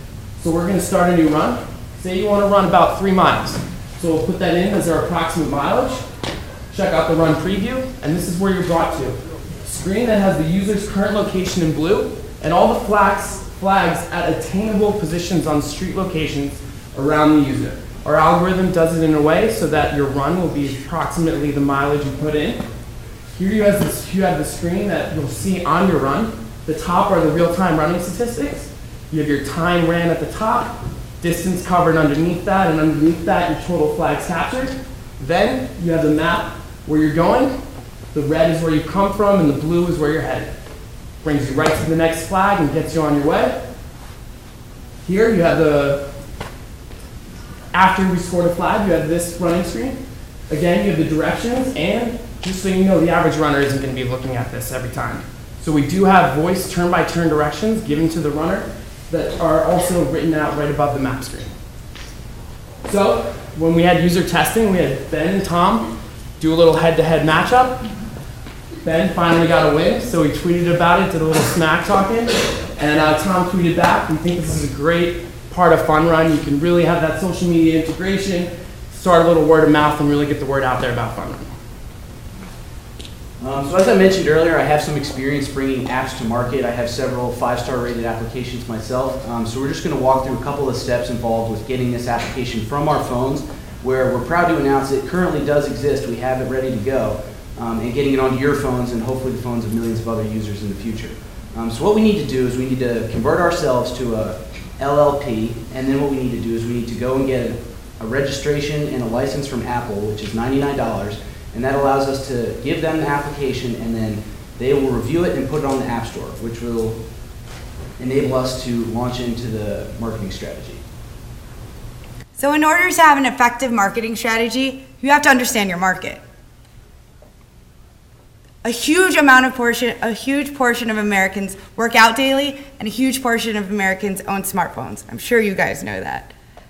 So we're going to start a new run. Say you want to run about three miles. So we'll put that in as our approximate mileage. Check out the run preview, and this is where you're brought to. A screen that has the user's current location in blue and all the flags, flags at attainable positions on street locations around the user. Our algorithm does it in a way so that your run will be approximately the mileage you put in. Here you have, this, you have the screen that you'll see on your run. The top are the real-time running statistics. You have your time ran at the top, distance covered underneath that, and underneath that your total flags captured. Then you have the map where you're going. The red is where you come from and the blue is where you're headed. Brings you right to the next flag and gets you on your way. Here you have the, after we scored a flag, you have this running screen. Again, you have the directions, and just so you know, the average runner isn't going to be looking at this every time. So we do have voice turn-by-turn directions given to the runner that are also written out right above the map screen. So when we had user testing, we had Ben and Tom do a little head-to-head matchup. Ben finally got a win, so he tweeted about it, did a little smack talking, and uh, Tom tweeted back. We think this is a great part of Fun Run. You can really have that social media integration, start a little word of mouth, and really get the word out there about Fun Run. Um, so as I mentioned earlier, I have some experience bringing apps to market. I have several five-star rated applications myself. Um, so we're just going to walk through a couple of steps involved with getting this application from our phones, where we're proud to announce it currently does exist. We have it ready to go, um, and getting it onto your phones and hopefully the phones of millions of other users in the future. Um, so what we need to do is we need to convert ourselves to a L L P, and then what we need to do is we need to go and get a, a registration and a license from Apple, which is ninety-nine dollars. And that allows us to give them the application, and then they will review it and put it on the App Store, which will enable us to launch into the marketing strategy. So in order to have an effective marketing strategy, you have to understand your market. A huge amount of portion, a huge portion of Americans work out daily, and a huge portion of Americans own smartphones. I'm sure you guys know that.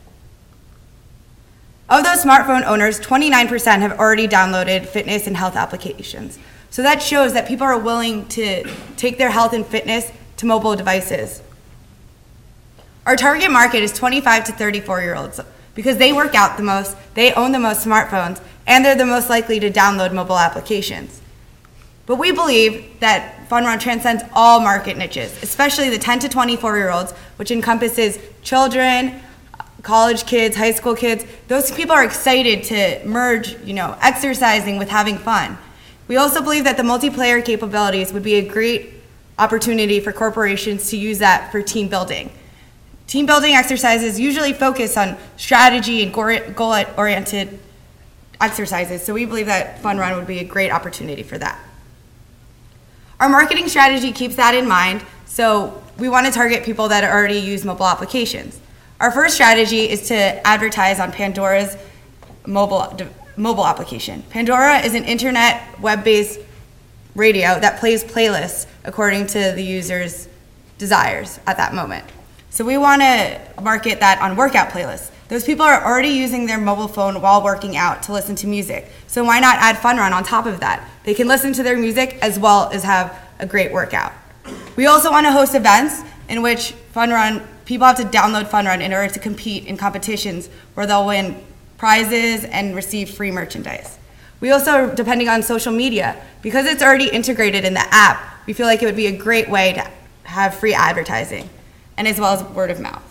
Of those smartphone owners, twenty-nine percent have already downloaded fitness and health applications. So that shows that people are willing to take their health and fitness to mobile devices. Our target market is twenty-five to thirty-four year olds because they work out the most, they own the most smartphones, and they're the most likely to download mobile applications. But we believe that Fun Run transcends all market niches, especially the ten to twenty-four year olds, which encompasses children, college kids, high school kids. Those people are excited to merge, you know, exercising with having fun. We also believe that the multiplayer capabilities would be a great opportunity for corporations to use that for team building. Team building exercises usually focus on strategy and goal-oriented exercises, so we believe that Fun Run would be a great opportunity for that. Our marketing strategy keeps that in mind, so we want to target people that already use mobile applications. Our first strategy is to advertise on Pandora's mobile, mobile application. Pandora is an internet web-based radio that plays playlists according to the user's desires at that moment. So we want to market that on workout playlists. Those people are already using their mobile phone while working out to listen to music. So why not add Fun Run on top of that? They can listen to their music as well as have a great workout. We also want to host events in which Fun Run people have to download Fun Run in order to compete in competitions where they'll win prizes and receive free merchandise. We also, depending on social media, because it's already integrated in the app, we feel like it would be a great way to have free advertising, and as well as word of mouth.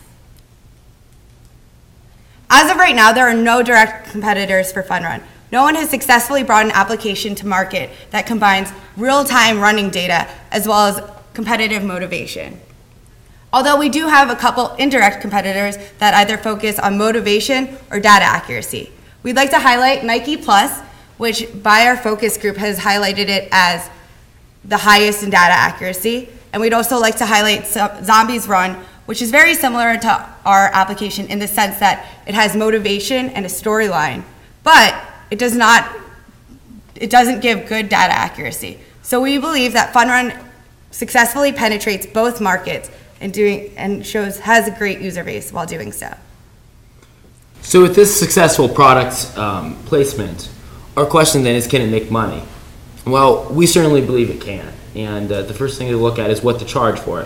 As of right now, there are no direct competitors for Fun Run. No one has successfully brought an application to market that combines real-time running data as well as competitive motivation. Although we do have a couple indirect competitors that either focus on motivation or data accuracy. We'd like to highlight Nike Plus, which by our focus group has highlighted it as the highest in data accuracy. And we'd also like to highlight Zombies Run, which is very similar to our application in the sense that it has motivation and a storyline, but it does not, it doesn't give good data accuracy. So we believe that Fun Run successfully penetrates both markets and doing and shows has a great user base while doing so. So with this successful product um, placement, our question then is, can it make money? Well, we certainly believe it can. And uh, the first thing to look at is what to charge for it.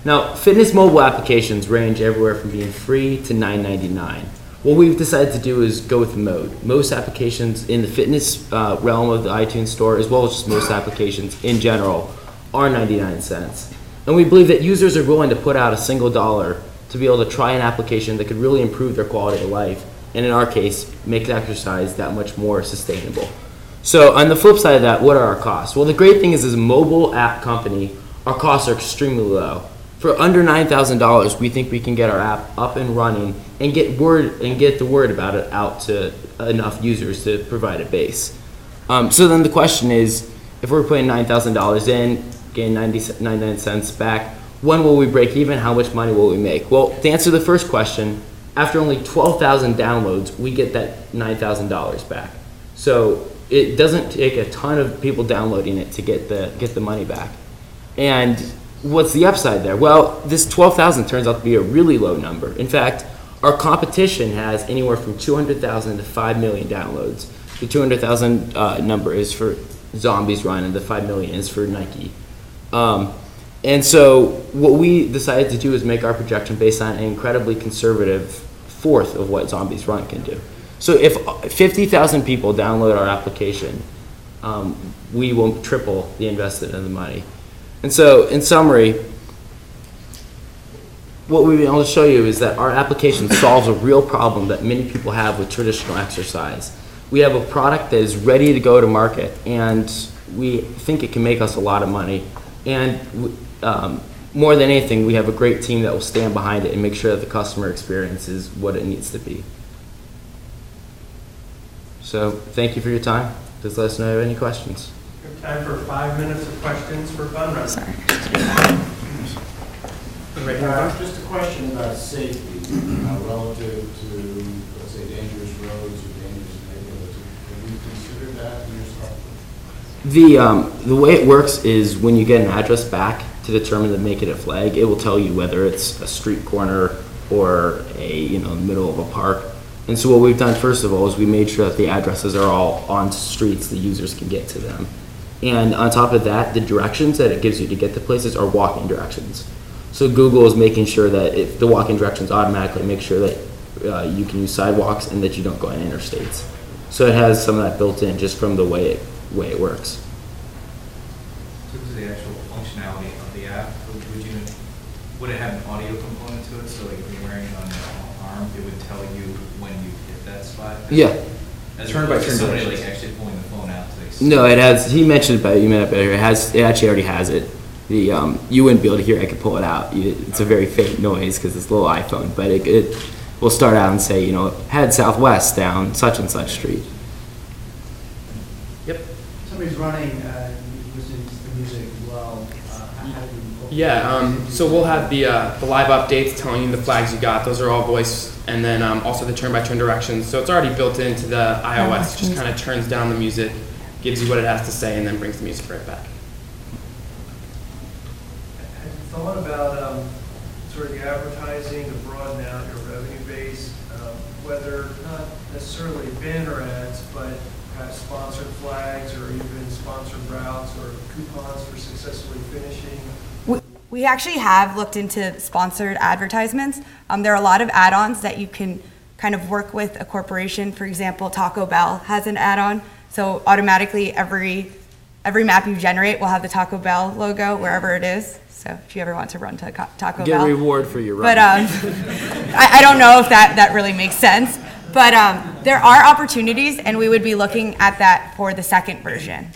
Now, fitness mobile applications range everywhere from being free to nine ninety-nine. What we've decided to do is go with mode. Most applications in the fitness uh, realm of the iTunes store, as well as just most applications in general, are ninety-nine cents. And we believe that users are willing to put out a single dollar to be able to try an application that could really improve their quality of life, and in our case, make exercise that much more sustainable. So on the flip side of that, what are our costs? Well, the great thing is as a mobile app company, our costs are extremely low. For under nine thousand dollars, we think we can get our app up and running and get word and get the word about it out to enough users to provide a base. Um, so then the question is, if we're putting nine thousand dollars in, getting ninety-nine cents back, when will we break even? How much money will we make? Well, to answer the first question, after only twelve thousand downloads, we get that nine thousand dollars back. So it doesn't take a ton of people downloading it to get the get the money back. And what's the upside there? Well, this twelve thousand turns out to be a really low number. In fact, our competition has anywhere from two hundred thousand to five million downloads. The two hundred thousand uh, number is for Zombies Run, and the five million is for Nike. Um, and so what we decided to do is make our projection based on an incredibly conservative fourth of what Zombies Run can do. So if fifty thousand people download our application, um, we will triple the invested in the money. And so, in summary, what we've been able to show you is that our application solves a real problem that many people have with traditional exercise. We have a product that is ready to go to market, and we think it can make us a lot of money. And um, more than anything, we have a great team that will stand behind it and make sure that the customer experience is what it needs to be. So, thank you for your time. Just let us know if you have any questions. We have time for five minutes of questions for Fun Run. Sorry. Uh, just a question about safety uh, relative to, let's say, dangerous roads or dangerous neighborhoods. Have you considered that in your software? The, um, the way it works is when you get an address back to determine to make it a flag, it will tell you whether it's a street corner or a, you know, middle of a park. And so what we've done first of all is we made sure that the addresses are all on streets the users can get to them. And on top of that, the directions that it gives you to get to places are walking directions. So Google is making sure that if the walking directions automatically make sure that uh, you can use sidewalks and that you don't go on interstates. So it has some of that built in just from the way it, way it works. So this is the actual functionality of the app. Would, would, you, would it have an audio component to it? So like if you're wearing it on your arm, it would tell you when you hit that spot? Yeah. As Turn by opposed to turn somebody directions. like actually pulling the phone out to like, No, it has, he mentioned about, you meant it, it has, it actually already has it. The, um, you wouldn't be able to hear it, I could pull it out. You, it's a very faint noise because it's a little iPhone, but it, it will start out and say, you know, head southwest down such and such street. Yep. Somebody's running, uh, listening to the music as well. Uh, how do you- Yeah, um, so we'll have the, uh, the live updates telling you the flags you got. Those are all voice, and then um, also the turn-by-turn directions. So it's already built into the iOS. Just kind of turns down the music, gives you what it has to say, and then brings the music right back. Have you thought about um, sort of the advertising to broaden out your revenue base, um, whether not necessarily banner ads, but perhaps sponsored flags or even sponsored routes or coupons for successfully finishing? We, we actually have looked into sponsored advertisements. Um, there are a lot of add-ons that you can kind of work with a corporation. For example, Taco Bell has an add-on, so automatically every every map you generate will have the Taco Bell logo wherever it is. So if you ever want to run to Taco Get Bell. a reward for your run. But um, I, I don't know if that, that really makes sense. But um, there are opportunities, and we would be looking at that for the second version.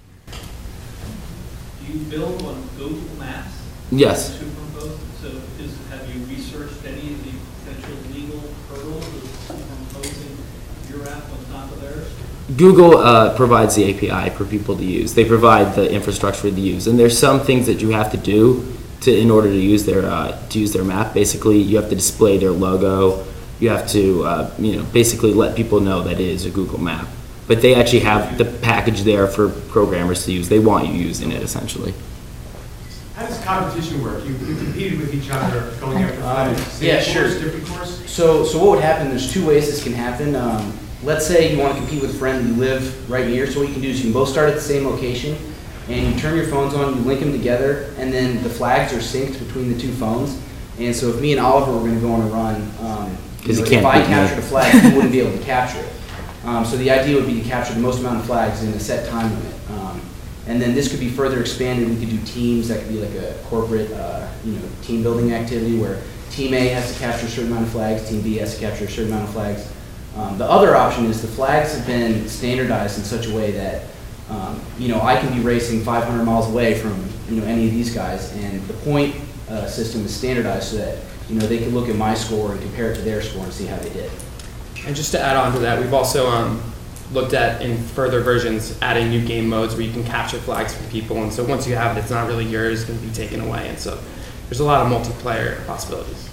Do you build on Google Maps? Yes. Superimpose? So is, have you researched any of the potential legal hurdles of superimposing your app on top of theirs? Google uh, provides the A P I for people to use. They provide the infrastructure to use, and there's some things that you have to do to in order to use their uh, to use their map. Basically, you have to display their logo. You have to uh, you know basically let people know that it is a Google map. But they actually have the package there for programmers to use. They want you using it essentially. How does competition work? You, you competed with each other going after Um, flags. yeah, Same sure. course, different course? So, so what would happen, there's two ways this can happen. Um, let's say you want to compete with a friend you live right near, so what you can do is you can both start at the same location. and you turn your phones on, you link them together, and then the flags are synced between the two phones. And so if me and Oliver were going to go on a run, um, you know, if I captured a flag, he wouldn't be able to capture it. Um, so the idea would be to capture the most amount of flags in a set time limit. Um, and then this could be further expanded. We could do teams. That could be like a corporate, uh, you know, team building activity where Team A has to capture a certain amount of flags, Team B has to capture a certain amount of flags. Um, the other option is the flags have been standardized in such a way that, um, you know, I can be racing five hundred miles away from, you know, any of these guys, and the point uh, system is standardized so that, you know, they can look at my score and compare it to their score and see how they did. And just to add on to that, we've also um, looked at, in further versions, adding new game modes where you can capture flags from people. And so once you have it, it's not really yours, it's going to be taken away. And so there's a lot of multiplayer possibilities.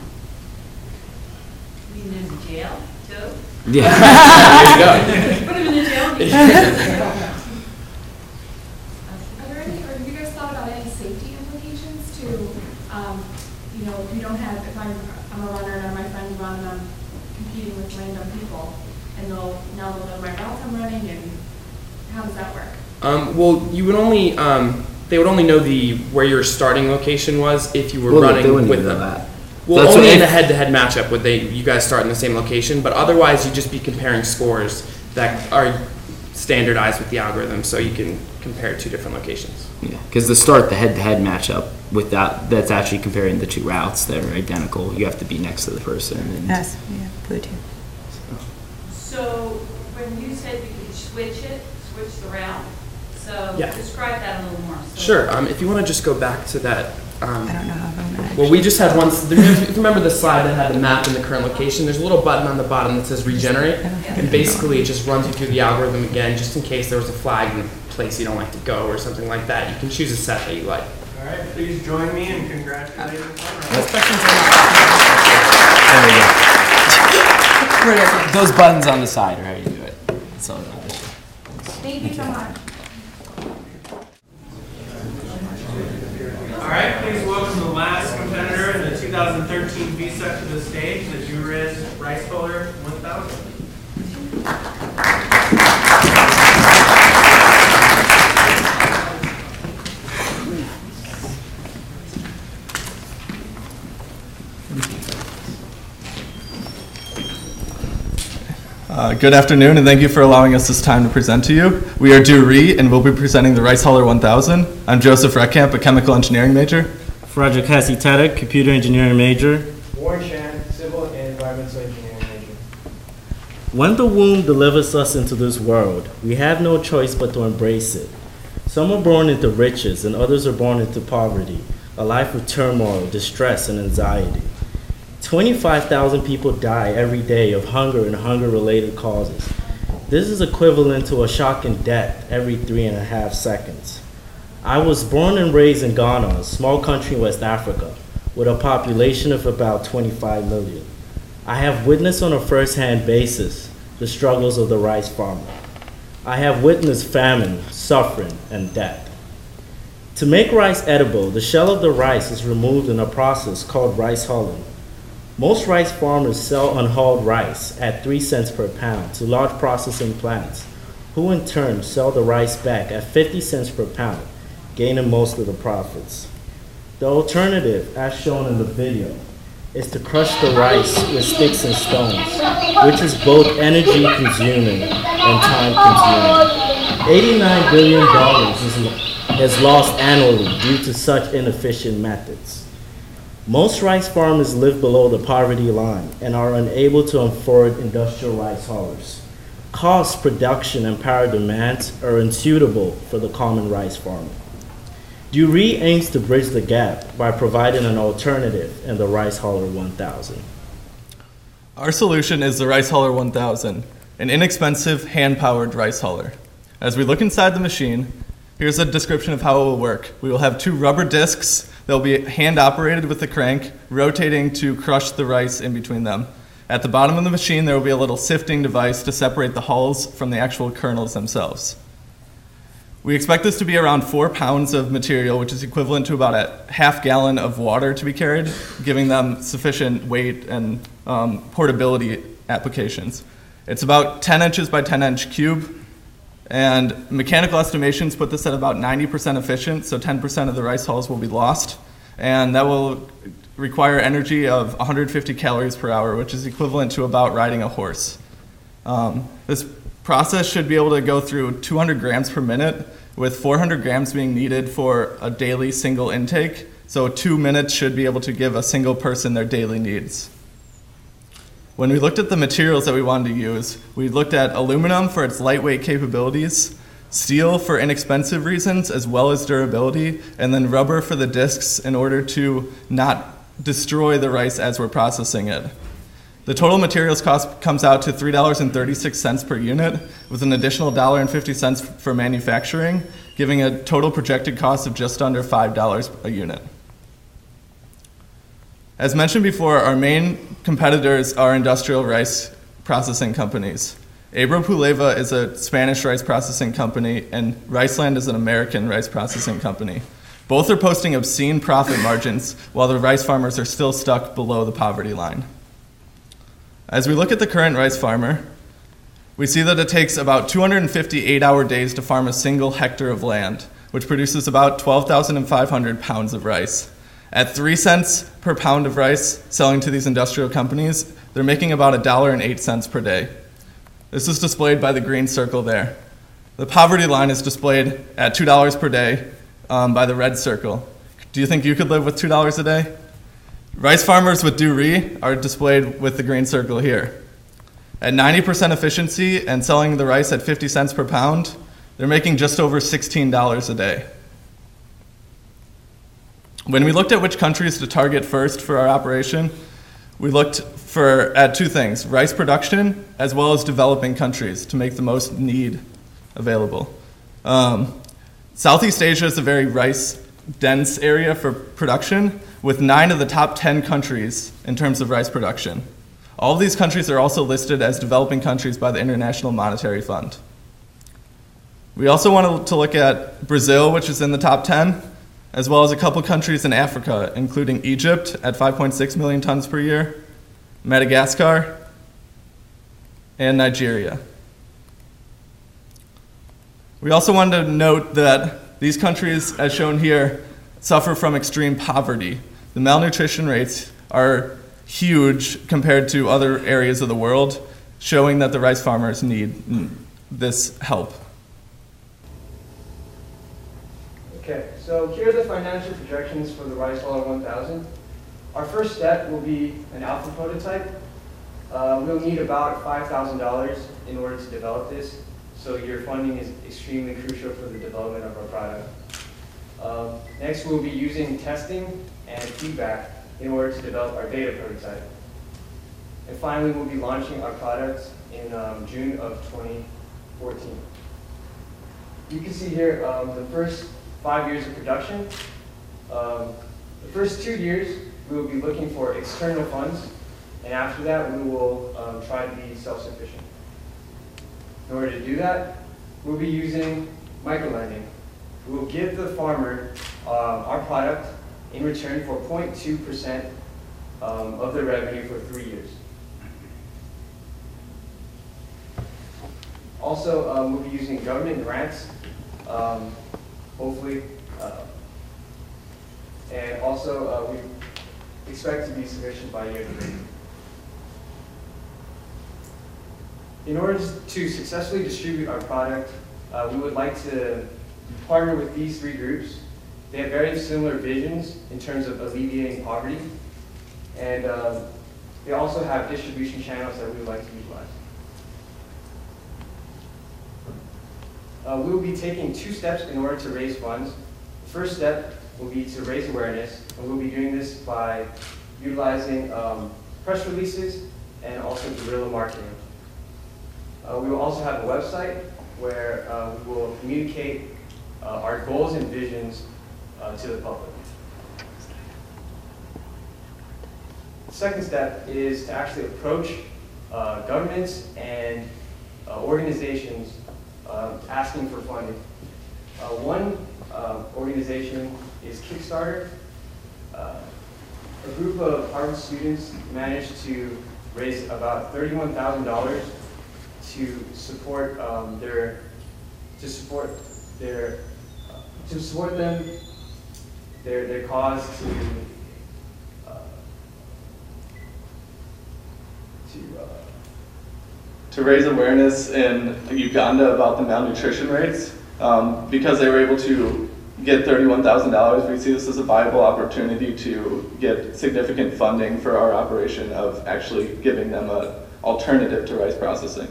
You mean there's a jail, too? Yeah. There you go. Put him in the jail. Are there any, or have you guys thought about any safety implications to, um, you know, if you don't have, if I'm, I'm a runner and my friends run and I'm competing with random people, and they'll, now they'll know my routes I'm running, and how does that work? Um, well, you would only, um, they would only know the where your starting location was if you were Well, they running wouldn't with even know them. that. Well, That's only what in a if- head-to-head matchup would they, you guys start in the same location, but otherwise you'd just be comparing scores that are standardized with the algorithm, so you can compare two different locations. Yeah, because to start the head-to-head matchup with that, that's actually comparing the two routes that are identical. You have to be next to the person. And Yes, yeah, Bluetooth. So when you said you could switch it, switch the route, so Yeah. describe that a little more. So- Sure. Um, if you want to just go back to that. Um, I don't know how I'm gonna. well, we just had one. If you remember the slide that had the map and the current location, there's a little button on the bottom that says regenerate, and basically it just runs you through the algorithm again, just in case there was a flag in a place you don't like to go or something like that. You can choose a set that you like. All right, please join me in congratulating the There we go. Those buttons on the side are how you do it. That's all that is. Thank you so much. All right, please welcome the last competitor in the two thousand thirteen Visa to the stage, the Juriz Rice Bowler one thousand. Uh, good afternoon, and thank you for allowing us this time to present to you. We are Dury, and we'll be presenting the Rice Hauler one thousand. I'm Joseph Reckkamp, a chemical engineering major. Frederick Hesse Tedek, computer engineering major. Warren Chan, civil and environmental engineering major. When the womb delivers us into this world, we have no choice but to embrace it. Some are born into riches, and others are born into poverty, a life of turmoil, distress, and anxiety. twenty-five thousand people die every day of hunger and hunger-related causes. This is equivalent to a shocking death every three and a half seconds. I was born and raised in Ghana, a small country in West Africa, with a population of about twenty-five million. I have witnessed on a first-hand basis the struggles of the rice farmer. I have witnessed famine, suffering, and death. To make rice edible, the shell of the rice is removed in a process called rice hulling. Most rice farmers sell unhulled rice at three cents per pound to large processing plants, who in turn sell the rice back at fifty cents per pound, gaining most of the profits. The alternative, as shown in the video, is to crush the rice with sticks and stones, which is both energy consuming and time consuming. eighty-nine billion dollars is, is lost annually due to such inefficient methods. Most rice farmers live below the poverty line and are unable to afford industrial rice haulers. Cost, production, and power demands are unsuitable for the common rice farmer. Dury aims to bridge the gap by providing an alternative in the Rice Hauler one thousand. Our solution is the Rice Hauler one thousand, an inexpensive, hand-powered rice hauler. As we look inside the machine, here's a description of how it will work. We will have two rubber discs. They'll be hand-operated with the crank, rotating to crush the rice in between them. At the bottom of the machine, there will be a little sifting device to separate the hulls from the actual kernels themselves. We expect this to be around four pounds of material, which is equivalent to about a half gallon of water to be carried, giving them sufficient weight and um, portability applications. It's about ten inches by ten inch cube. And mechanical estimations put this at about ninety percent efficient, so ten percent of the rice hulls will be lost. And that will require energy of one hundred fifty calories per hour, which is equivalent to about riding a horse. Um, this process should be able to go through two hundred grams per minute, with four hundred grams being needed for a daily single intake. So two minutes should be able to give a single person their daily needs. When we looked at the materials that we wanted to use, we looked at aluminum for its lightweight capabilities, steel for inexpensive reasons as well as durability, and then rubber for the discs in order to not destroy the rice as we're processing it. The total materials cost comes out to three dollars and thirty-six cents per unit, with an additional one dollar and fifty cents for manufacturing, giving a total projected cost of just under five dollars a unit. As mentioned before, our main competitors are industrial rice processing companies. Abro Puleva is a Spanish rice processing company, and Riceland is an American rice processing company. Both are posting obscene profit margins, while the rice farmers are still stuck below the poverty line. As we look at the current rice farmer, we see that it takes about two hundred fifty eight-hour days to farm a single hectare of land, which produces about twelve thousand five hundred pounds of rice. At three cents per pound of rice selling to these industrial companies, they're making about a dollar and eight cents per day. This is displayed by the green circle there. The poverty line is displayed at two dollars per day um, by the red circle. Do you think you could live with two dollars a day? Rice farmers with Durie are displayed with the green circle here. At ninety percent efficiency and selling the rice at fifty cents per pound, they're making just over sixteen dollars a day. When we looked at which countries to target first for our operation, we looked for at two things, rice production as well as developing countries to make the most need available. Um, Southeast Asia is a very rice-dense area for production, with nine of the top ten countries in terms of rice production. All of these countries are also listed as developing countries by the International Monetary Fund. We also wanted to look at Brazil, which is in the top ten, as well as a couple countries in Africa, including Egypt at five point six million tons per year, Madagascar, and Nigeria. We also wanted to note that these countries, as shown here, suffer from extreme poverty. The malnutrition rates are huge compared to other areas of the world, showing that the rice farmers need this help. Okay, so here are the financial projections for the Rice Huller one thousand. Our first step will be an alpha prototype. Uh, we'll need about five thousand dollars in order to develop this, so your funding is extremely crucial for the development of our product. Um, next, we'll be using testing and feedback in order to develop our beta prototype. And finally, we'll be launching our product in um, June of twenty fourteen. You can see here um, the first five years of production. Um, the first two years, we will be looking for external funds, and after that, we will um, try to be self-sufficient. In order to do that, we'll be using microlending. We will give the farmer um, our product in return for zero point two percent um, of their revenue for three years. Also, um, we'll be using government grants, um, hopefully, uh, and also uh, we expect to be sufficient by year three. In order to successfully distribute our product, uh, we would like to partner with these three groups. They have very similar visions in terms of alleviating poverty, and um, they also have distribution channels that we would like to utilize. Uh, we will be taking two steps in order to raise funds. The first step will be to raise awareness, and we'll be doing this by utilizing um, press releases and also guerrilla marketing. Uh, we will also have a website where uh, we will communicate uh, our goals and visions uh, to the public. The second step is to actually approach uh, governments and uh, organizations uh, asking for funding. Uh, one uh, organization is Kickstarter. Uh, a group of Harvard students managed to raise about thirty-one thousand dollars to support um, their to support their, uh, to support them, their, their cause to, uh, to, uh, to raise awareness in Uganda about the malnutrition rates. Um, because they were able to get thirty-one thousand dollars, we see this as a viable opportunity to get significant funding for our operation of actually giving them an alternative to rice processing.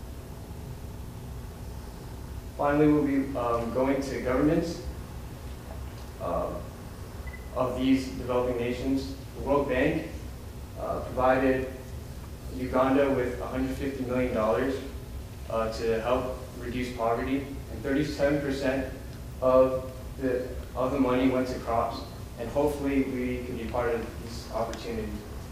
Finally, we'll be um, going to governments um, of these developing nations. The World Bank uh, provided Uganda with one hundred fifty million dollars uh, to help reduce poverty, and thirty-seven percent of the, of the money went to crops. And hopefully we can be part of this opportunity.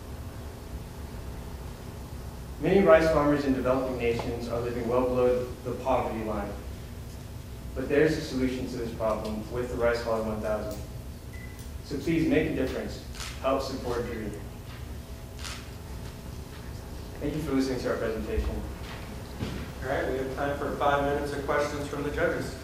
Many rice farmers in developing nations are living well below the poverty line. But there's a solution to this problem with the Rice Holler one thousand. So please make a difference. Help support Dream. Thank you for listening to our presentation. All right, we have time for five minutes of questions from the judges.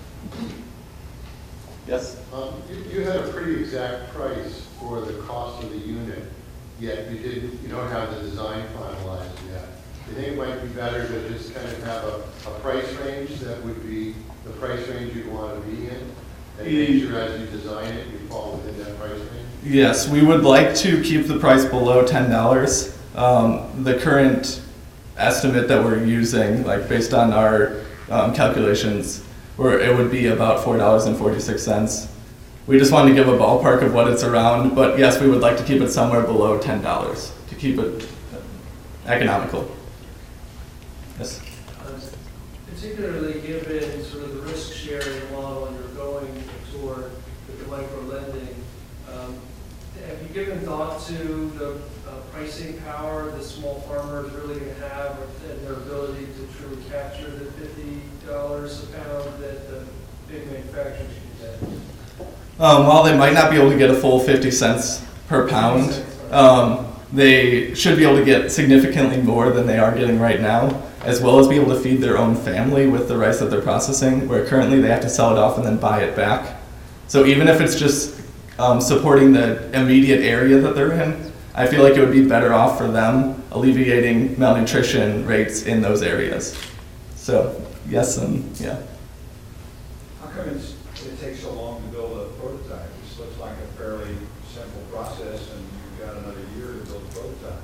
Yes? Um, you, you had a pretty exact price for the cost of the unit, yet you didn't, you don't have the design finalized yet. Do you think it might be better to just kind of have a, a price range that would be the price range you'd want to be in? And make sure as you design it, you fall within that price range? Yes, we would like to keep the price below ten dollars. Um, the current estimate that we're using, like based on our um, calculations, where it would be about four dollars and forty-six cents. We just wanted to give a ballpark of what it's around, but yes, we would like to keep it somewhere below ten dollars to keep it economical. Yes? Particularly given sort of the risk sharing model you're going toward with the micro lending, um, have you given thought to the uh, pricing power the small farmer is really going to have and their ability to truly capture the fifty dollars a pound that the big manufacturers can get? Um, while they might not be able to get a full fifty cents per pound, um, they should be able to get significantly more than they are getting right now, as well as be able to feed their own family with the rice that they're processing, where currently they have to sell it off and then buy it back. So even if it's just um, supporting the immediate area that they're in, I feel like it would be better off for them alleviating malnutrition rates in those areas. So yes and yeah. How come it's, it takes so long to build a prototype? This looks like a fairly simple process, and you've got another year to build a prototype.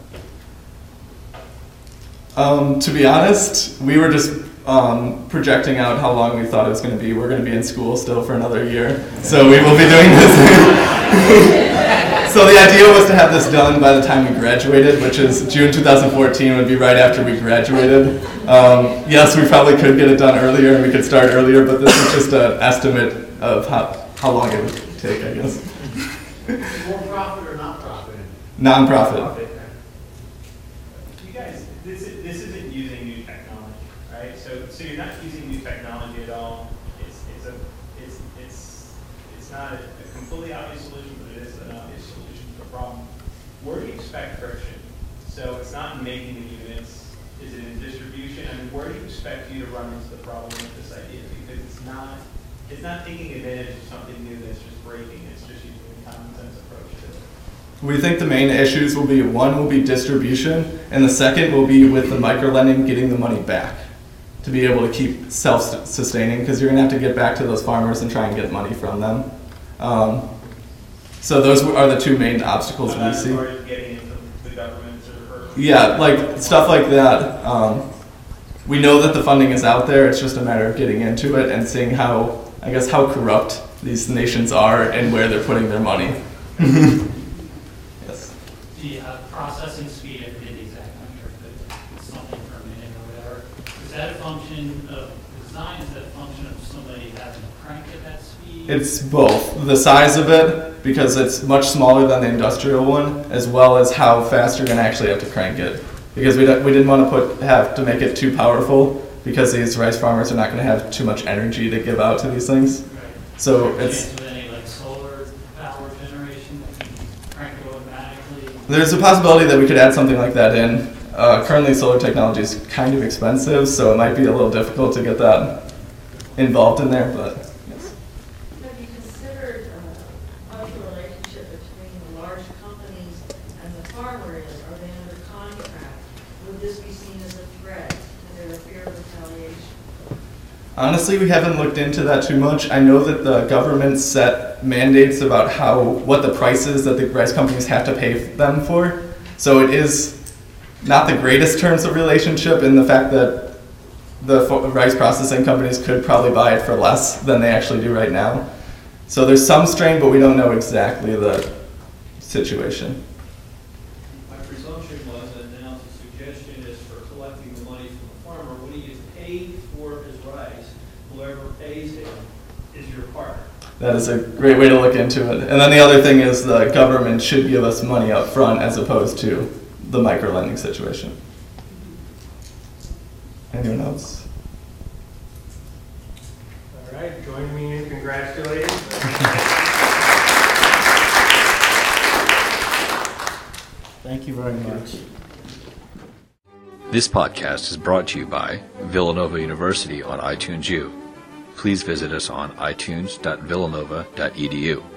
Um, to be honest, we were just um, projecting out how long we thought it was going to be. We're going to be in school still for another year, so we will be doing this. So the idea was to have this done by the time we graduated, which is June two thousand fourteen would be right after we graduated. Um, yes, we probably could get it done earlier and we could start earlier, but this is just an estimate of how, how long it would take, I guess. For profit or not profit? Non-profit. You guys, this is, this isn't using new technology, right? So so you're not using new technology at all. It's it's a it's it's it's not a, a completely obvious solution, but it is an obvious solution to the problem. Where do you expect friction? So it's not making the units. Is it in distribution? I mean, where do you expect you to run into the problem with this idea? Because it's not it's not taking advantage of something new that's just breaking. It's just using a common sense approach to it. We think the main issues will be, one will be distribution, and the second will be with the microlending, getting the money back to be able to keep self-sustaining, because you're going to have to get back to those farmers and try and get money from them. Um, so those are the two main obstacles we see. Getting into the governments or, or Yeah, like stuff like that. Um, we know that the funding is out there. It's just a matter of getting into it and seeing how, I guess, how corrupt these nations are and where they're putting their money. Yes. The uh, processing speed, I forget the exact number, but something per minute or whatever. Is that a function of design? Is that a function of somebody having to crank at that speed? It's both. The size of it, because it's much smaller than the industrial one, as well as how fast you're going to actually have to crank it. Because we, we didn't want to put have to make it too powerful, because these rice farmers are not going to have too much energy to give out to these things. Right. So it's... With any like solar power generation that can crank it automatically? There's a possibility that we could add something like that in. Uh, currently solar technology is kind of expensive, so it might be a little difficult to get that. involved in there, but yes. Have you considered uh, what the relationship between the large companies and the farmers? Are they under contract? Would this be seen as a threat to their fear of retaliation? Honestly, we haven't looked into that too much. I know that the government set mandates about how what the prices that the rice companies have to pay them for. So it is not the greatest terms of relationship in the fact that the fo- rice processing companies could probably buy it for less than they actually do right now. So there's some strain, but we don't know exactly the situation. My presumption was, and now the suggestion is for collecting the money from the farmer, when he gets paid for his rice, whoever pays him is your partner. That is a great way to look into it. And then the other thing is the government should give us money up front as opposed to the micro-lending situation. Anyone else? All right, join me in congratulating. Thank you very much. This podcast is brought to you by Villanova University on iTunes U. Please visit us on i tunes dot villanova dot e d u.